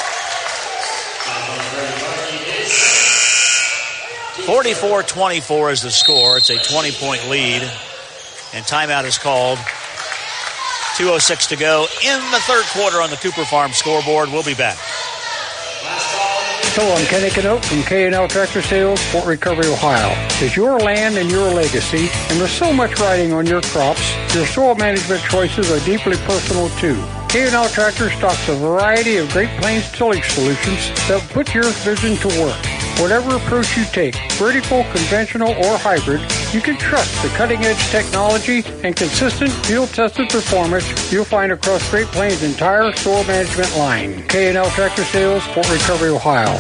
44-24 is the score. It's a 20-point lead. And timeout is called. 2:06 to go in the third quarter on the Cooper Farm scoreboard. We'll be back. So I'm Kenny Canote from K&L Tractor Sales, Fort Recovery, Ohio. It's your land and your legacy, and there's so much riding on your crops. Your soil management choices are deeply personal too. K&L Tractor stocks a variety of Great Plains tillage solutions that put your vision to work. Whatever approach you take, vertical, conventional, or hybrid, you can trust the cutting-edge technology and consistent field-tested performance you'll find across Great Plains' entire soil management line. K&L Tractor Sales, Fort Recovery, Ohio.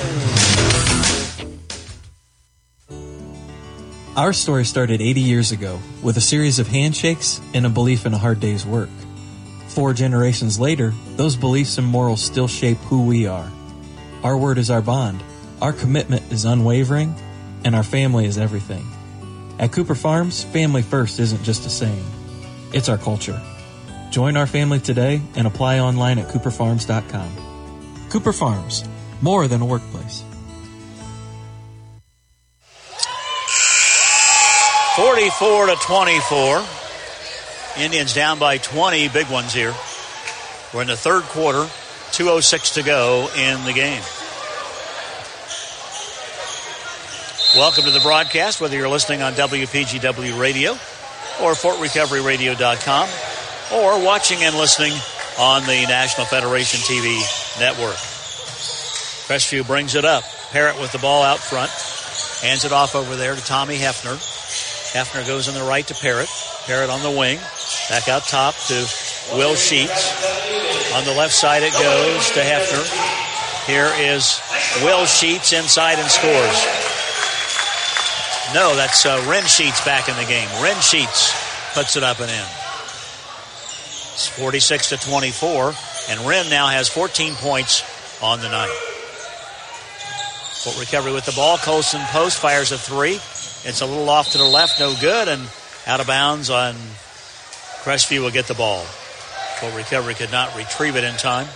Our story started 80 years ago with a series of handshakes and a belief in a hard day's work. 4 generations later, those beliefs and morals still shape who we are. Our word is our bond. Our commitment is unwavering, and our family is everything. At Cooper Farms, family first isn't just a saying. It's our culture. Join our family today and apply online at cooperfarms.com. Cooper Farms, more than a workplace. 44-24. Indians down by 20, big ones here. We're in the third quarter. 2:06 to go in the game. Welcome to the broadcast, whether you're listening on WPGW Radio or FortRecoveryRadio.com or watching and listening on the National Federation TV network. Crestview brings it up. Parrott with the ball out front. Hands it off over there to Tommy Hefner. Hefner goes on the right to Parrott. Parrott on the wing. Back out top to Will Sheets. On the left side it goes to Hefner. Here is Will Sheets inside and scores. No, that's Ren Sheets back in the game. Ren Sheets puts it up and in. It's 46-24, and Ren now has 14 points on the night. Fort Recovery with the ball. Colson post fires a three. It's a little off to the left, no good, and out of bounds on Crestview will get the ball. Fort Recovery could not retrieve it in time.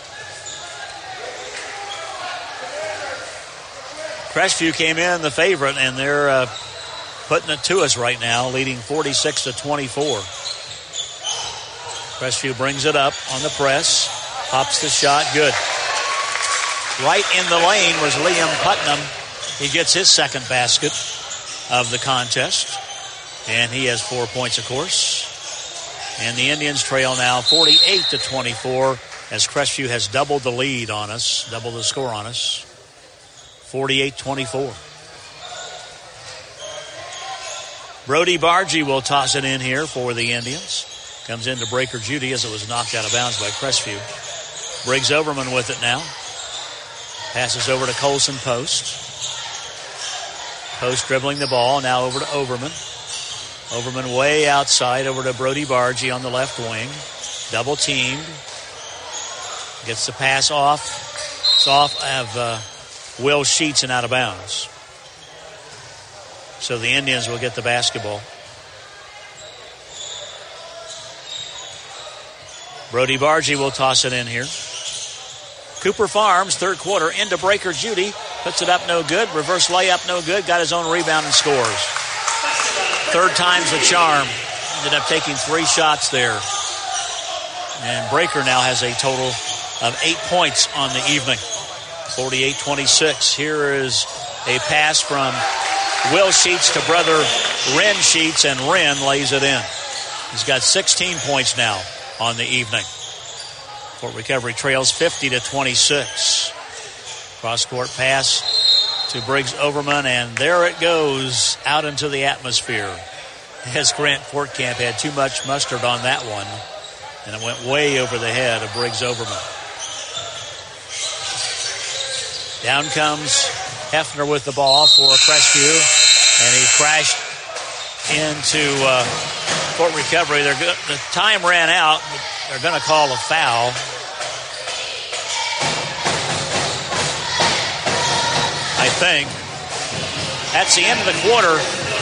Crestview came in the favorite, and they're putting it to us right now, leading 46-24. Crestview brings it up on the press. Pops the shot. Good. Right in the lane was Liam Putnam. He gets his second basket of the contest. And he has 4 points, of course. And the Indians trail now 48-24 as Crestview has doubled the lead on us, doubled the score on us. 48-24. Brody Bargy will toss it in here for the Indians. Comes into Breaker Judy as it was knocked out of bounds by Crestview. Briggs Overman with it now. Passes over to Colson Post. Post dribbling the ball. Now over to Overman. Overman way outside over to Brody Bargy on the left wing. Double teamed. Gets the pass off. It's off of Will Sheets and out of bounds. So the Indians will get the basketball. Brody Bargy will toss it in here. Cooper Farms, third quarter, into Breaker Judy. Puts it up, no good. Reverse layup, no good. Got his own rebound and scores. Third time's the charm. Ended up taking 3 shots there. And Breaker now has a total of 8 points on the evening. 48-26. Here is a pass from Will Sheets to brother Ren Sheets, and Ren lays it in. He's got 16 points now on the evening. Fort Recovery trails 50-26. Cross-court pass to Briggs Overman, and there it goes out into the atmosphere. As Grant Fortcamp had too much mustard on that one, and it went way over the head of Briggs Overman. Down comes Hefner with the ball for Crestview, and he crashed into Fort Recovery. The time ran out. They're going to call a foul. I think. That's the end of the quarter.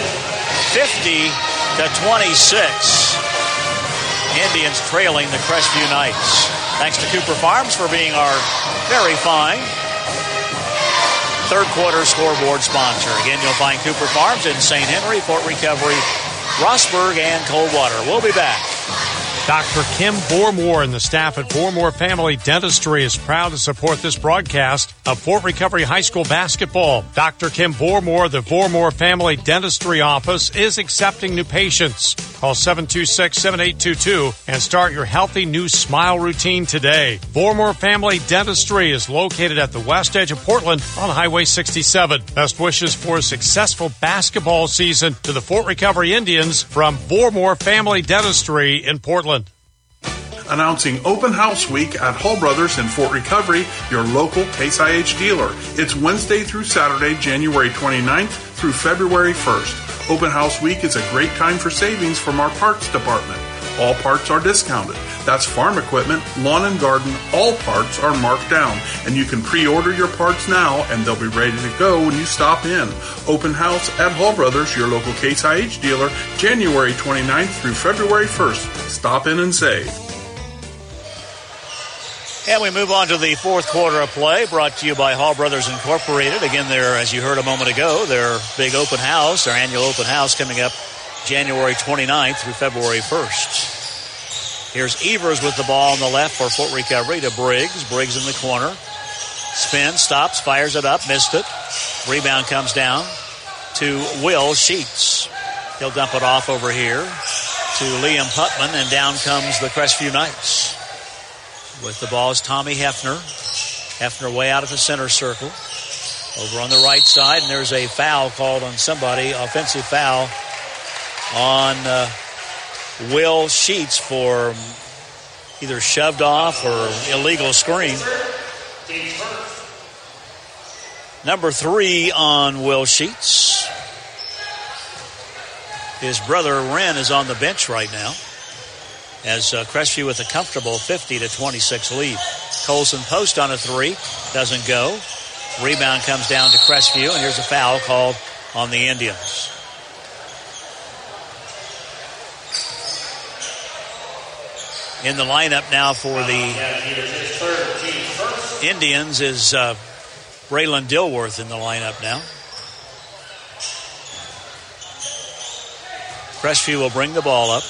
50-26. Indians trailing the Crestview Knights. Thanks to Cooper Farms for being our very fine third quarter scoreboard sponsor. Again, you'll find Cooper Farms in St. Henry, Fort Recovery, Rossburg, and Coldwater. We'll be back. Dr. Kim Bormore and the staff at Bormore Family Dentistry is proud to support this broadcast of Fort Recovery High School basketball. Dr. Kim Bormore, the Bormore Family Dentistry office, is accepting new patients. Call 726-7822 and start your healthy new smile routine today. Bormore Family Dentistry is located at the west edge of Portland on Highway 67. Best wishes for a successful basketball season to the Fort Recovery Indians from Bormore Family Dentistry in Portland. Announcing Open House Week at Hall Brothers in Fort Recovery, your local Case IH dealer. It's Wednesday through Saturday, January 29th through February 1st. Open House Week is a great time for savings from our parts department. All parts are discounted. That's farm equipment, lawn and garden, all parts are marked down. And you can pre-order your parts now and they'll be ready to go when you stop in. Open House at Hall Brothers, your local Case IH dealer, January 29th through February 1st. Stop in and save. And we move on to the fourth quarter of play, brought to you by Hall Brothers Incorporated. Again, as you heard a moment ago, their big open house, their annual open house coming up January 29th through February 1st. Here's Evers with the ball on the left for Fort Recovery to Briggs. Briggs in the corner. Spins, stops, fires it up, missed it. Rebound comes down to Will Sheets. He'll dump it off over here to Liam Putman, and down comes the Crestview Knights. With the ball is Tommy Hefner. Hefner way out of the center circle. Over on the right side, and there's a foul called on somebody, offensive foul on Will Sheets for either shoved off or illegal screen. Number 3 on Will Sheets. His brother Wren is on the bench right now as Crestview with a comfortable 50-26 lead. Colson post on a 3. Doesn't go. Rebound comes down to Crestview, and here's a foul called on the Indians. In the lineup now for the Indians is Braylon Dilworth in the lineup now. Crestview will bring the ball up.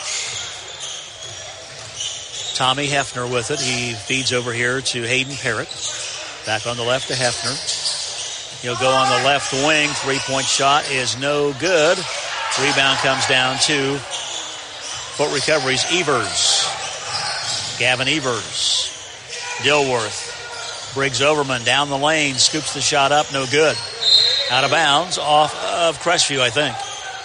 Tommy Hefner with it. He feeds over here to Hayden Parrott. Back on the left to Hefner. He'll go on the left wing. 3-point shot is no good. Rebound comes down to Fort Recovery's Evers. Gavin Evers. Dilworth. Briggs Overman down the lane. Scoops the shot up. No good. Out of bounds. Off of Crestview, I think.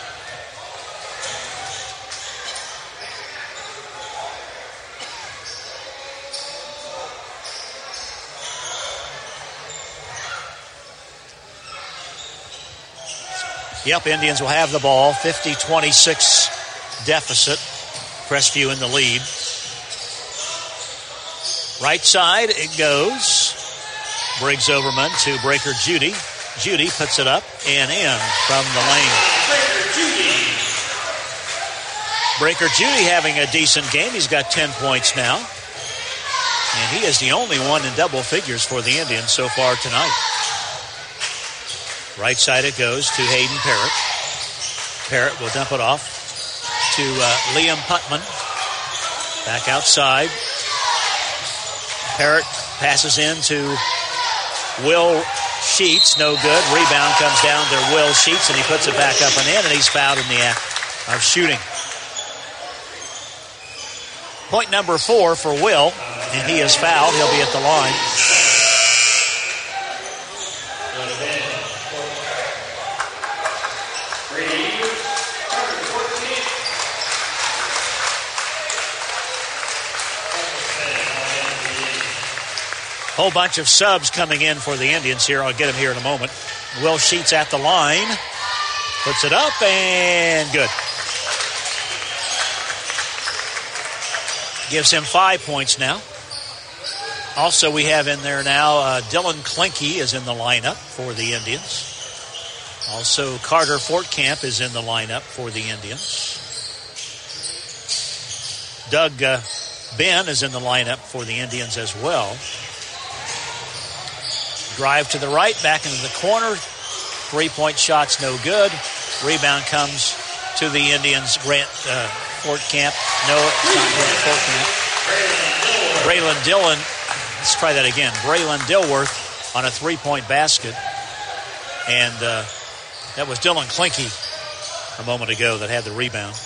Yep, Indians will have the ball. 50-26 deficit. Crestview in the lead. Right side, it goes. Briggs Overman to Breaker Judy. Judy puts it up and in from the lane. Breaker Judy having a decent game. He's got 10 points now. And he is the only one in double figures for the Indians so far tonight. Right side it goes to Hayden Parrott. Parrott will dump it off to Liam Putman. Back outside. Parrott passes in to Will Sheets. No good. Rebound comes down to Will Sheets, and he puts it back up and in, and he's fouled in the act of shooting. Point number 4 for Will, and he is fouled. He'll be at the line. Whole bunch of subs coming in for the Indians here. I'll get him here in a moment. Will Sheets at the line. Puts it up and good. Gives him 5 points now. Also, we have in there now Dylan Klinke is in the lineup for the Indians. Also, Carter Fortcamp is in the lineup for the Indians. Doug Ben is in the lineup for the Indians as well. Drive to the right, back into the corner. 3-point shot's no good. Rebound comes to the Indians. Grant Fortcamp. No, it's not Grant Fortcamp. Braylon Dillon. Let's try that again. Braylon Dilworth on a 3-point basket. And that was Dylan Klinke a moment ago that had the rebound.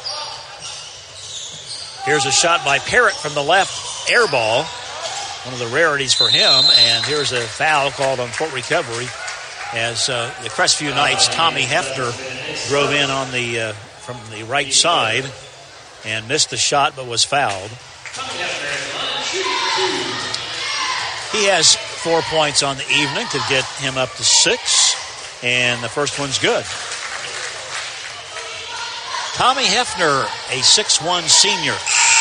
Here's a shot by Parrott from the left. Air ball. One of the rarities for him, and here's a foul called on Fort Recovery as the Crestview Knights' Tommy Hefner drove in on the from the right side and missed the shot but was fouled. He has 4 points on the evening to get him up to 6, and the first one's good. Tommy Hefner, a 6'1 senior.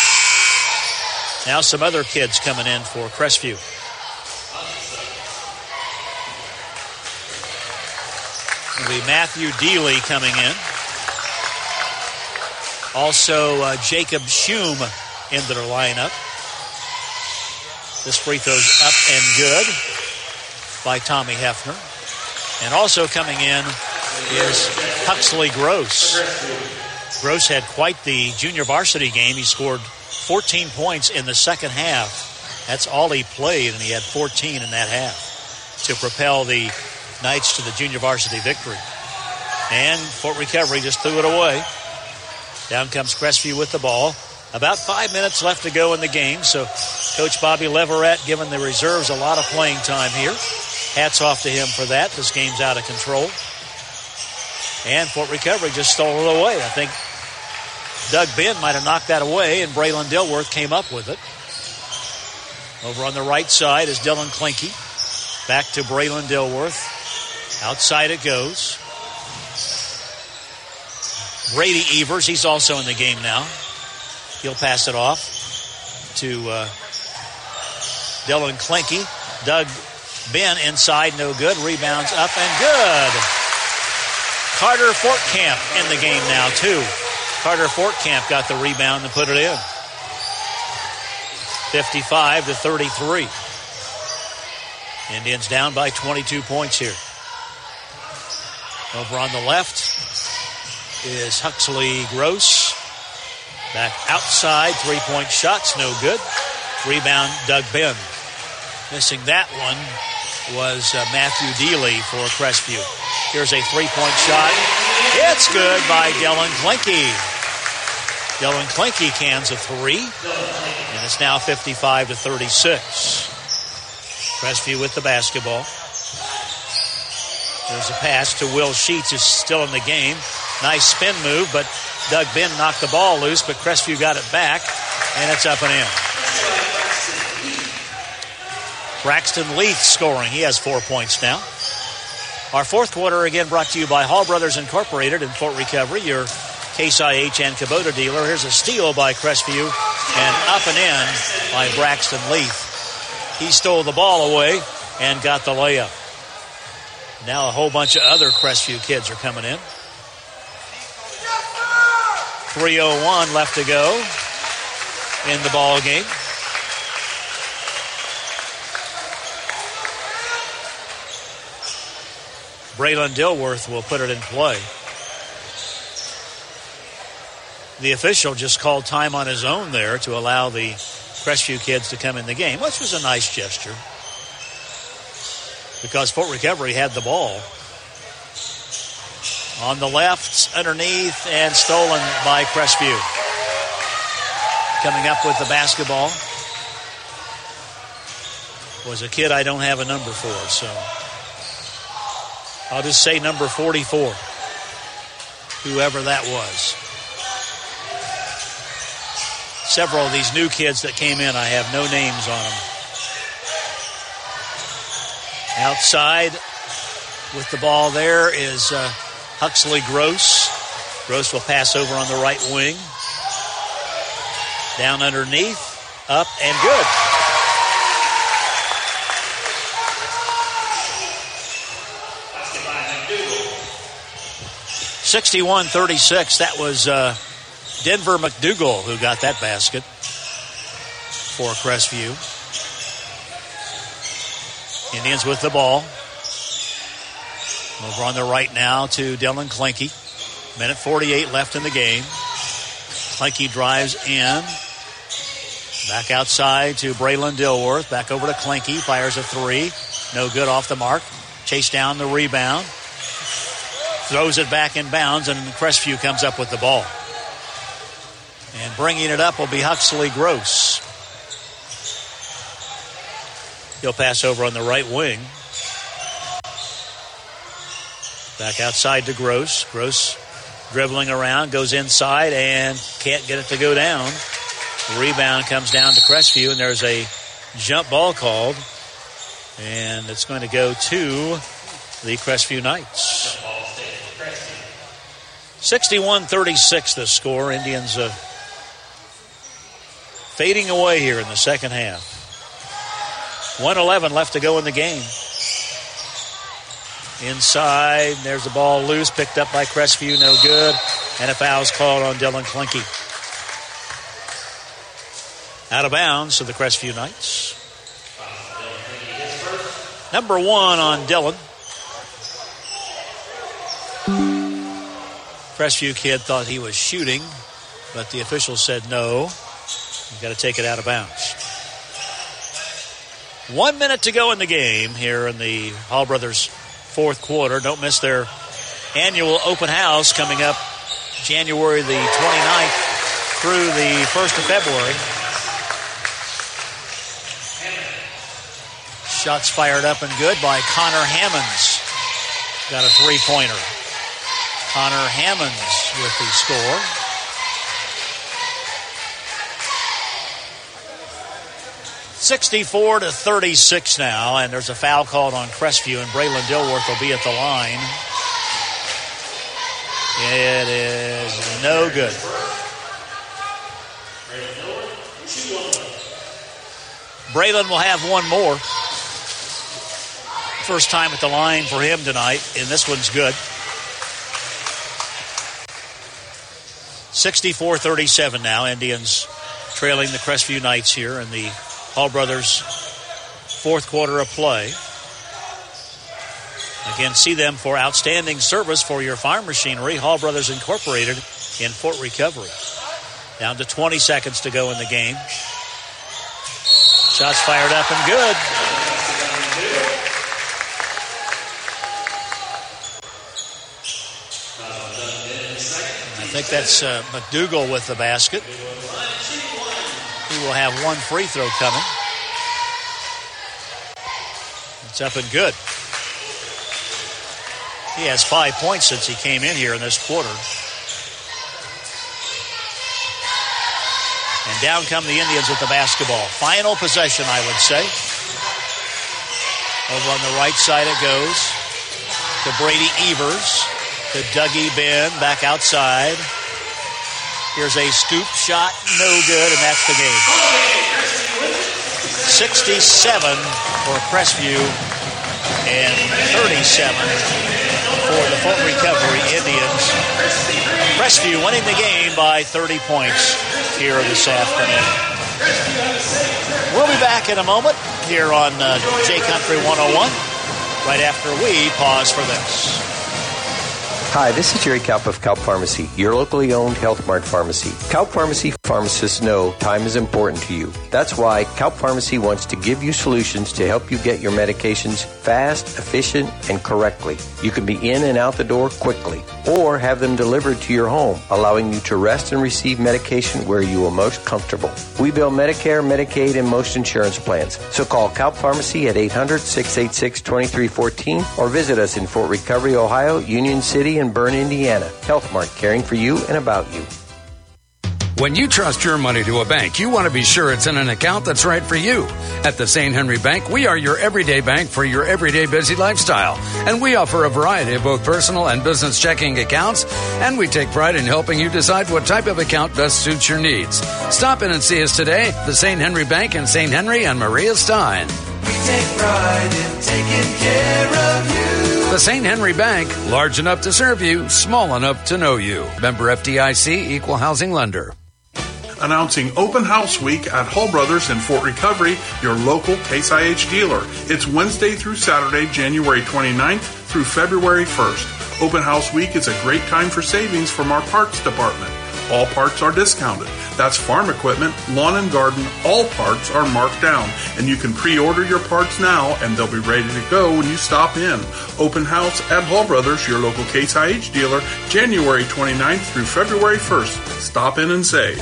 Now some other kids coming in for Crestview. It'll be Matthew Dealey coming in. Also Jacob Schum into the lineup. This free throw's up and good by Tommy Hefner. And also coming in is Huxley Gross. Gross had quite the junior varsity game. He scored 14 points in the second half. That's all he played, and he had 14 in that half to propel the Knights to the junior varsity victory. And Fort Recovery just threw it away. Down comes Crestview with the ball. About 5 minutes left to go in the game, so Coach Bobby Leverett giving the reserves a lot of playing time here. Hats off to him for that. This game's out of control. And Fort Recovery just stole it away. I think Doug Ben might have knocked that away, and Braylon Dilworth came up with it. Over on the right side is Dylan Klinke. Back to Braylon Dilworth. Outside it goes. Brady Evers, he's also in the game now. He'll pass it off to Dylan Klinke. Doug Ben inside, no good. Rebounds up and good. Carter Fortcamp in the game now, too. Carter Fortcamp got the rebound and put it in. 55-33. Indians down by 22 points here. Over on the left is Huxley Gross. Back outside, three-point shots, no good. Rebound, Doug Ben. Missing that one was Matthew Dealey for Crestview. Here's a three-point shot. It's good by Dylan Klinke. Dylan Klinke cans a three, and it's now 55-36. Crestview with the basketball. There's a pass to Will Sheets, who's still in the game. Nice spin move, but Doug Ben knocked the ball loose, but Crestview got it back, and it's up and in. Braxton Leith scoring. He has 4 points now. Our fourth quarter again brought to you by Hall Brothers Incorporated in Fort Recovery, your Case IH and Kubota dealer. Here's a steal by Crestview, and up and in by Braxton Leith. He stole the ball away and got the layup. Now a whole bunch of other Crestview kids are coming in. 3:01 left to go in the ball game. Braylon Dilworth will put it in play. The official just called time on his own there to allow the Crestview kids to come in the game, which was a nice gesture because Fort Recovery had the ball. On the left, underneath, and stolen by Crestview. Coming up with the basketball was a kid I don't have a number for, so I'll just say number 44, whoever that was. Several of these new kids that came in, I have no names on them. Outside with the ball there is Huxley Gross. Gross will pass over on the right wing. Down underneath, up and good. (61-36). That was Denver McDougall who got that basket for Crestview. Indians with the ball. Over on the right now to Dylan Klinke. Minute 48 left in the game. Klinke drives in. Back outside to Braylon Dilworth. Back over to Klinke. Fires a three. No good, off the mark. Chase down the rebound. Throws it back in bounds, and Crestview comes up with the ball. And bringing it up will be Huxley Gross. He'll pass over on the right wing. Back outside to Gross. Gross dribbling around, goes inside, and can't get it to go down. The rebound comes down to Crestview, and there's a jump ball called. And it's going to go to the Crestview Knights. 61-36 the score. Indians fading away here in the second half. 1:11 left to go in the game. Inside, there's the ball loose, picked up by Crestview, no good. And a foul's called on Dylan Klinke. Out of bounds to the Crestview Knights. Number 1 on Dylan. Crestview kid thought he was shooting, but the official said no. You've got to take it out of bounds. 1 minute to go in the game here in the Hall Brothers fourth quarter. Don't miss their annual open house coming up January the 29th through the 1st of February. Shots fired up and good by Connor Hammonds. Got a three-pointer. Connor Hammonds with the score. (64-36) now, and there's a foul called on Crestview, and Braylon Dilworth will be at the line. It is no good. Braylon will have one more. First time at the line for him tonight, and this one's good. 64-37 now. Indians trailing the Crestview Knights here in the Hall Brothers fourth quarter of play. Again, see them for outstanding service for your farm machinery. Hall Brothers Incorporated in Fort Recovery. Down to 20 seconds to go in the game. Shots fired up and good. I think that's McDougal with the basket. He will have one free throw coming. It's up and good. He has 5 points since he came in here in this quarter. And down come the Indians with the basketball. Final possession, I would say. Over on the right side it goes to Brady Evers, to Dougie Ben, back outside. Here's a scoop shot, no good, and that's the game. 67 for Crestview and 37 for the Fort Recovery Indians. Crestview winning the game by 30 points here this afternoon. We'll be back in a moment here on J Country 101 right after we pause for this. Hi, this is Jerry Kalp of Kalp Pharmacy, your locally owned Health Mart pharmacy. Kalp Pharmacy pharmacists know time is important to you. That's why Kalp Pharmacy wants to give you solutions to help you get your medications fast, efficient, and correctly. You can be in and out the door quickly, or have them delivered to your home, allowing you to rest and receive medication where you are most comfortable. We bill Medicare, Medicaid, and most insurance plans. So call Kalp Pharmacy at 800-686-2314 or visit us in Fort Recovery, Ohio, Union City, and Bern, Indiana. Health Mart, caring for you and about you. When you trust your money to a bank, you want to be sure it's in an account that's right for you. At the St. Henry Bank, we are your everyday bank for your everyday busy lifestyle. And we offer a variety of both personal and business checking accounts. And we take pride in helping you decide what type of account best suits your needs. Stop in and see us today, the St. Henry Bank in St. Henry and Maria Stein. We take pride in taking care of you. The St. Henry Bank, large enough to serve you, small enough to know you. Member FDIC, Equal Housing Lender. Announcing Open House Week at Hall Brothers in Fort Recovery, your local Case IH dealer. It's Wednesday through Saturday, January 29th through February 1st. Open House Week is a great time for savings from our parts department. All parts are discounted. That's farm equipment, lawn and garden, all parts are marked down. And you can pre-order your parts now and they'll be ready to go when you stop in. Open House at Hall Brothers, your local Case IH dealer, January 29th through February 1st. Stop in and save.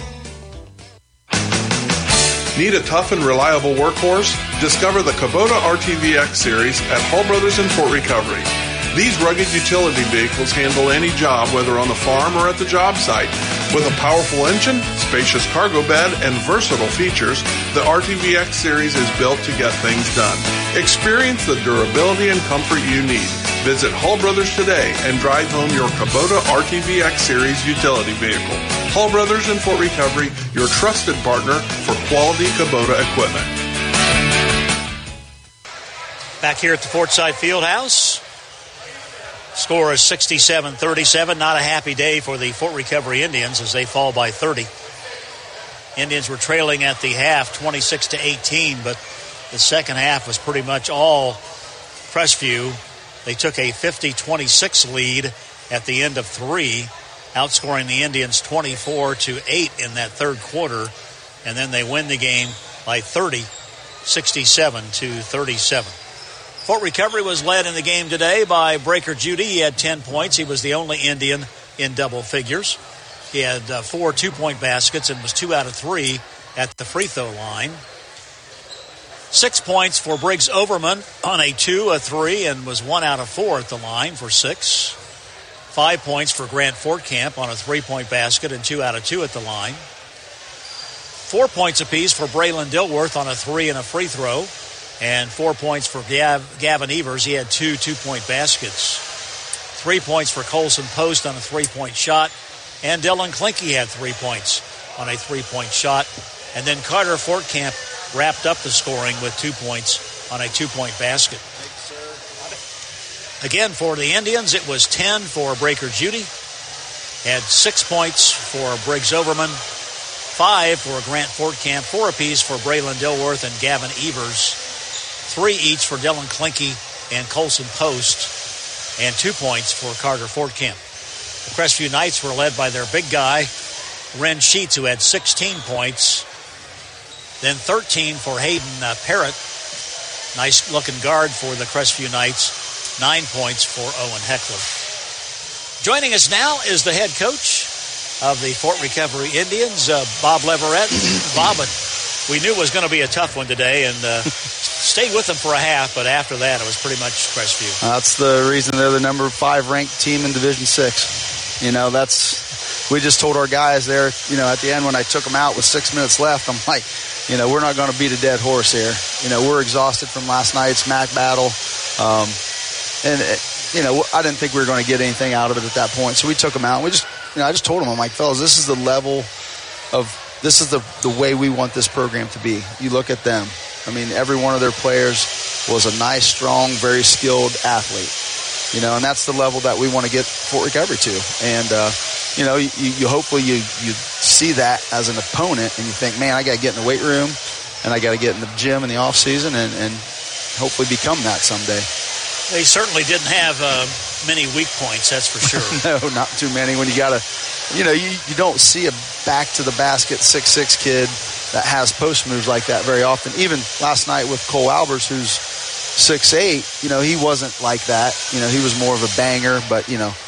Need a tough and reliable workhorse? Discover the Kubota RTVX series at Hall Brothers in Fort Recovery. These rugged utility vehicles handle any job, whether on the farm or at the job site. With a powerful engine, spacious cargo bed, and versatile features, the RTVX series is built to get things done. Experience the durability and comfort you need. Visit Hall Brothers today and drive home your Kubota RTVX series utility vehicle. Hall Brothers in Fort Recovery, your trusted partner for quality Kubota equipment. Back here at the Fortside Fieldhouse. Score is 67-37. Not a happy day for the Fort Recovery Indians as they fall by 30. Indians were trailing at the half 26-18, but the second half was pretty much all Crestview. They took a 50-26 lead at the end of 3, outscoring the Indians 24-8 in that third quarter. and then they win the game by 30, 67-37. Fort Recovery was led in the game today by Breaker Judy. He had 10 points. He was the only Indian in double figures. He had 4 2-point baskets and was 2 out of 3 at the free throw line. 6 points for Briggs Overman on a 2, a 3, and was 1 out of 4 at the line for 6. 5 points for Grant Fortcamp on a 3-point basket and 2 out of 2 at the line. 4 points apiece for Braylon Dilworth on a 3 and a free throw. And 4 points for Gavin Evers. He had 2 2-point baskets. 3 points for Colson Post on a 3-point shot. And Dylan Klinke had 3 points on a 3-point shot. And then Carter Fortcamp wrapped up the scoring with 2 points on a 2-point basket. Again, for the Indians, it was 10 for Breaker Judy. Had 6 points for Briggs Overman. 5 for Grant Fortcamp. 4 apiece for Braylon Dilworth and Gavin Evers. 3 each for Dylan Klinke and Colson Post. And 2 points for Carter Fortcamp. The Crestview Knights were led by their big guy, Ren Sheets, who had 16 points. Then 13 for Hayden Parrott. Nice-looking guard for the Crestview Knights. 9 points for Owen Heckler. Joining us now is the head coach of the Fort Recovery Indians, Bob Leverett. Bob, we knew it was going to be a tough one today, and stayed with them for a half, but after that it was pretty much Crestview. That's the reason they're the number 5 ranked team in Division 6. You know, we just told our guys there, you know, at the end when I took them out with 6 minutes left, I'm like, you know, we're not going to beat a dead horse here. You know, we're exhausted from last night's MAC battle. You know, I didn't think we were going to get anything out of it at that point. So we took them out. We just, you know, I just told them, I'm like, fellas, this is the level of, this is the way we want this program to be. You look at them. I mean, every one of their players was a nice, strong, very skilled athlete. You know, and that's the level that we want to get Fort Recovery to. And, you know, you hopefully you see that as an opponent and you think, man, I got to get in the weight room and I got to get in the gym in the off season and hopefully become that someday. They certainly didn't have many weak points, that's for sure. No, not too many. When you got to, you know, you don't see a back-to-the-basket 6'6" kid that has post moves like that very often. Even last night with Cole Albers, who's 6'8", you know, he wasn't like that. You know, he was more of a banger, but, you know,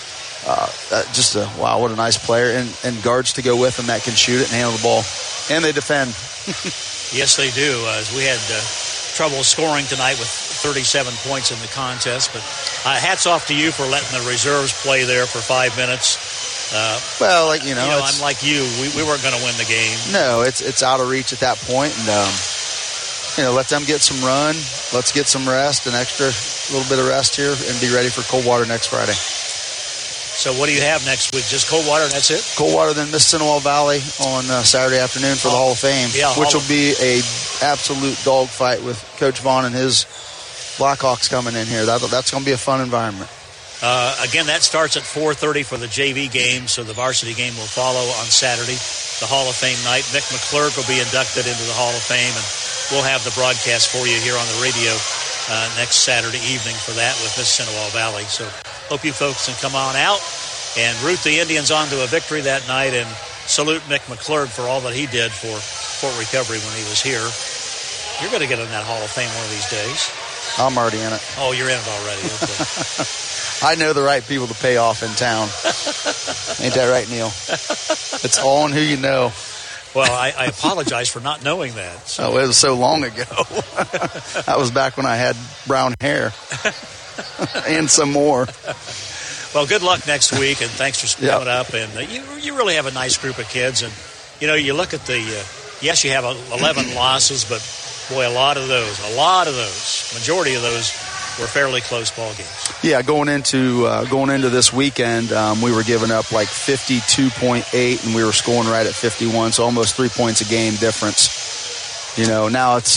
wow, what a nice player. And guards to go with him that can shoot it and handle the ball. And they defend. Yes, they do. We had trouble scoring tonight with 37 points in the contest, but hats off to you for letting the reserves play there for 5 minutes. Well, like, you know, I'm like you. We weren't going to win the game. No, it's out of reach at that point, and you know, let them get some run. Let's get some rest, an extra little bit of rest here, and be ready for Coldwater next Friday. So what do you have next week? Just Coldwater, and that's it? Coldwater, then Miss Cinewell Valley on Saturday afternoon for the Hall of Fame, which will be a absolute dogfight with Coach Vaughn and his Blackhawks coming in here. That's going to be a fun environment. Again, that starts at 4:30 for the JV game, so the varsity game will follow on Saturday, the Hall of Fame night. Mick McClurg will be inducted into the Hall of Fame, and we'll have the broadcast for you here on the radio next Saturday evening for that with Miss Cinewell Valley. So hope you folks can come on out and root the Indians on to a victory that night, and salute Mick McClurg for all that he did for Fort Recovery when he was here. You're going to get in that Hall of Fame one of these days. I'm already in it. Oh, you're in it already. Okay. I know the right people to pay off in town. Ain't that right, Neil? It's all in who you know. Well, I apologize for not knowing that. So. Oh, it was so long ago. That was back when I had brown hair. And some more. Well, good luck next week, and thanks for coming up. And you really have a nice group of kids. And, you know, you look at the, yes, you have 11 losses, but, boy, a lot of those, majority of those were fairly close ball games. Yeah, going into this weekend, we were giving up like 52.8, and we were scoring right at 51, so almost 3 points a game difference. You know, now it's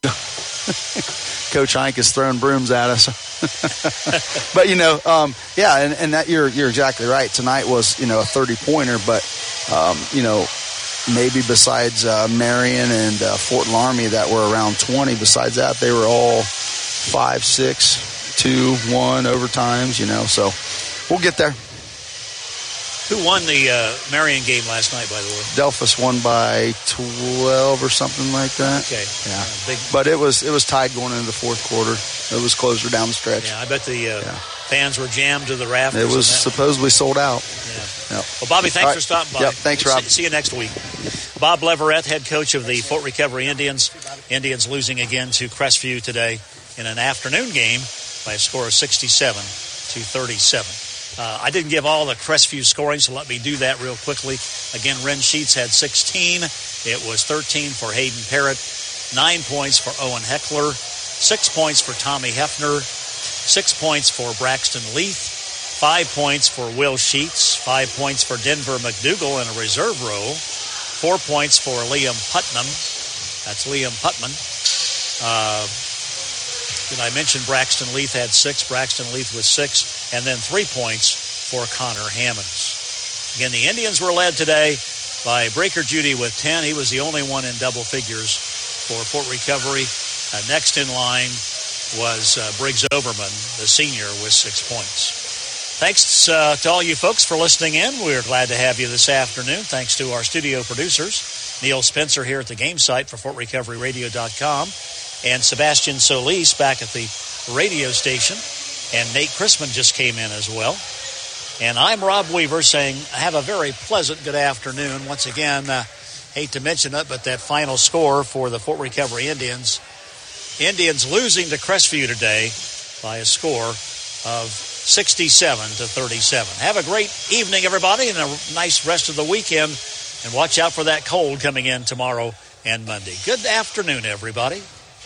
Coach Heinck is throwing brooms at us. But, you know, and that you're exactly right. Tonight was, you know, a 30-pointer, but, you know, maybe besides Marion and Fort Laramie that were around 20, besides that, they were all 5, 6, 2, 1 overtimes, you know, so we'll get there. Who won the Marion game last night, by the way? Delphus won by 12 or something like that. Okay. Yeah. But it was tied going into the fourth quarter. It was closer down the stretch. Yeah, I bet the fans were jammed to the rafters. It was supposedly sold out. Yeah. Yep. Well, Bobby, thanks for stopping by. Yep, thanks, Rob. See you next week. Bob Leverett, head coach of the Fort Recovery Indians. Indians losing again to Crestview today in an afternoon game by a score of 67-37. I didn't give all the Crestview scoring, so let me do that real quickly. Again, Ren Sheets had 16. It was 13 for Hayden Parrott, 9 points for Owen Heckler, 6 points for Tommy Hefner, 6 points for Braxton Leith, 5 points for Will Sheets, 5 points for Denver McDougal in a reserve role, 4 points for Liam Putnam. That's Liam Putman. Did I mention Braxton Leith had 6? Braxton Leith with 6. And then 3 points for Connor Hammonds. Again, the Indians were led today by Breaker Judy with 10. He was the only one in double figures for Fort Recovery. Next in line was Briggs Oberman, the senior, with 6 points. Thanks to all you folks for listening in. We're glad to have you this afternoon. Thanks to our studio producers, Neil Spencer here at the game site for FortRecoveryRadio.com, and Sebastian Solis back at the radio station. And Nate Chrisman just came in as well. And I'm Rob Weaver saying have a very pleasant good afternoon. Once again, hate to mention it, but that final score for the Fort Recovery Indians losing to Crestview today by a score of 67-37. Have a great evening, everybody, and a nice rest of the weekend. And watch out for that cold coming in tomorrow and Monday. Good afternoon, everybody.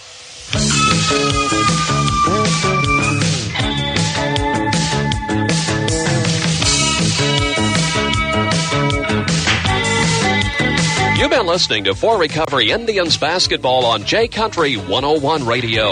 You've been listening to Fort Recovery Indians basketball on J Country 101 Radio.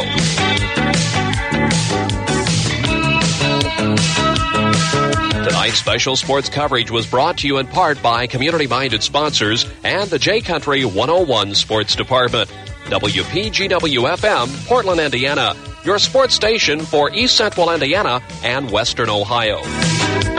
Tonight's special sports coverage was brought to you in part by community-minded sponsors and the J Country 101 Sports Department. WPGW-FM, Portland, Indiana, your sports station for East Central Indiana and Western Ohio.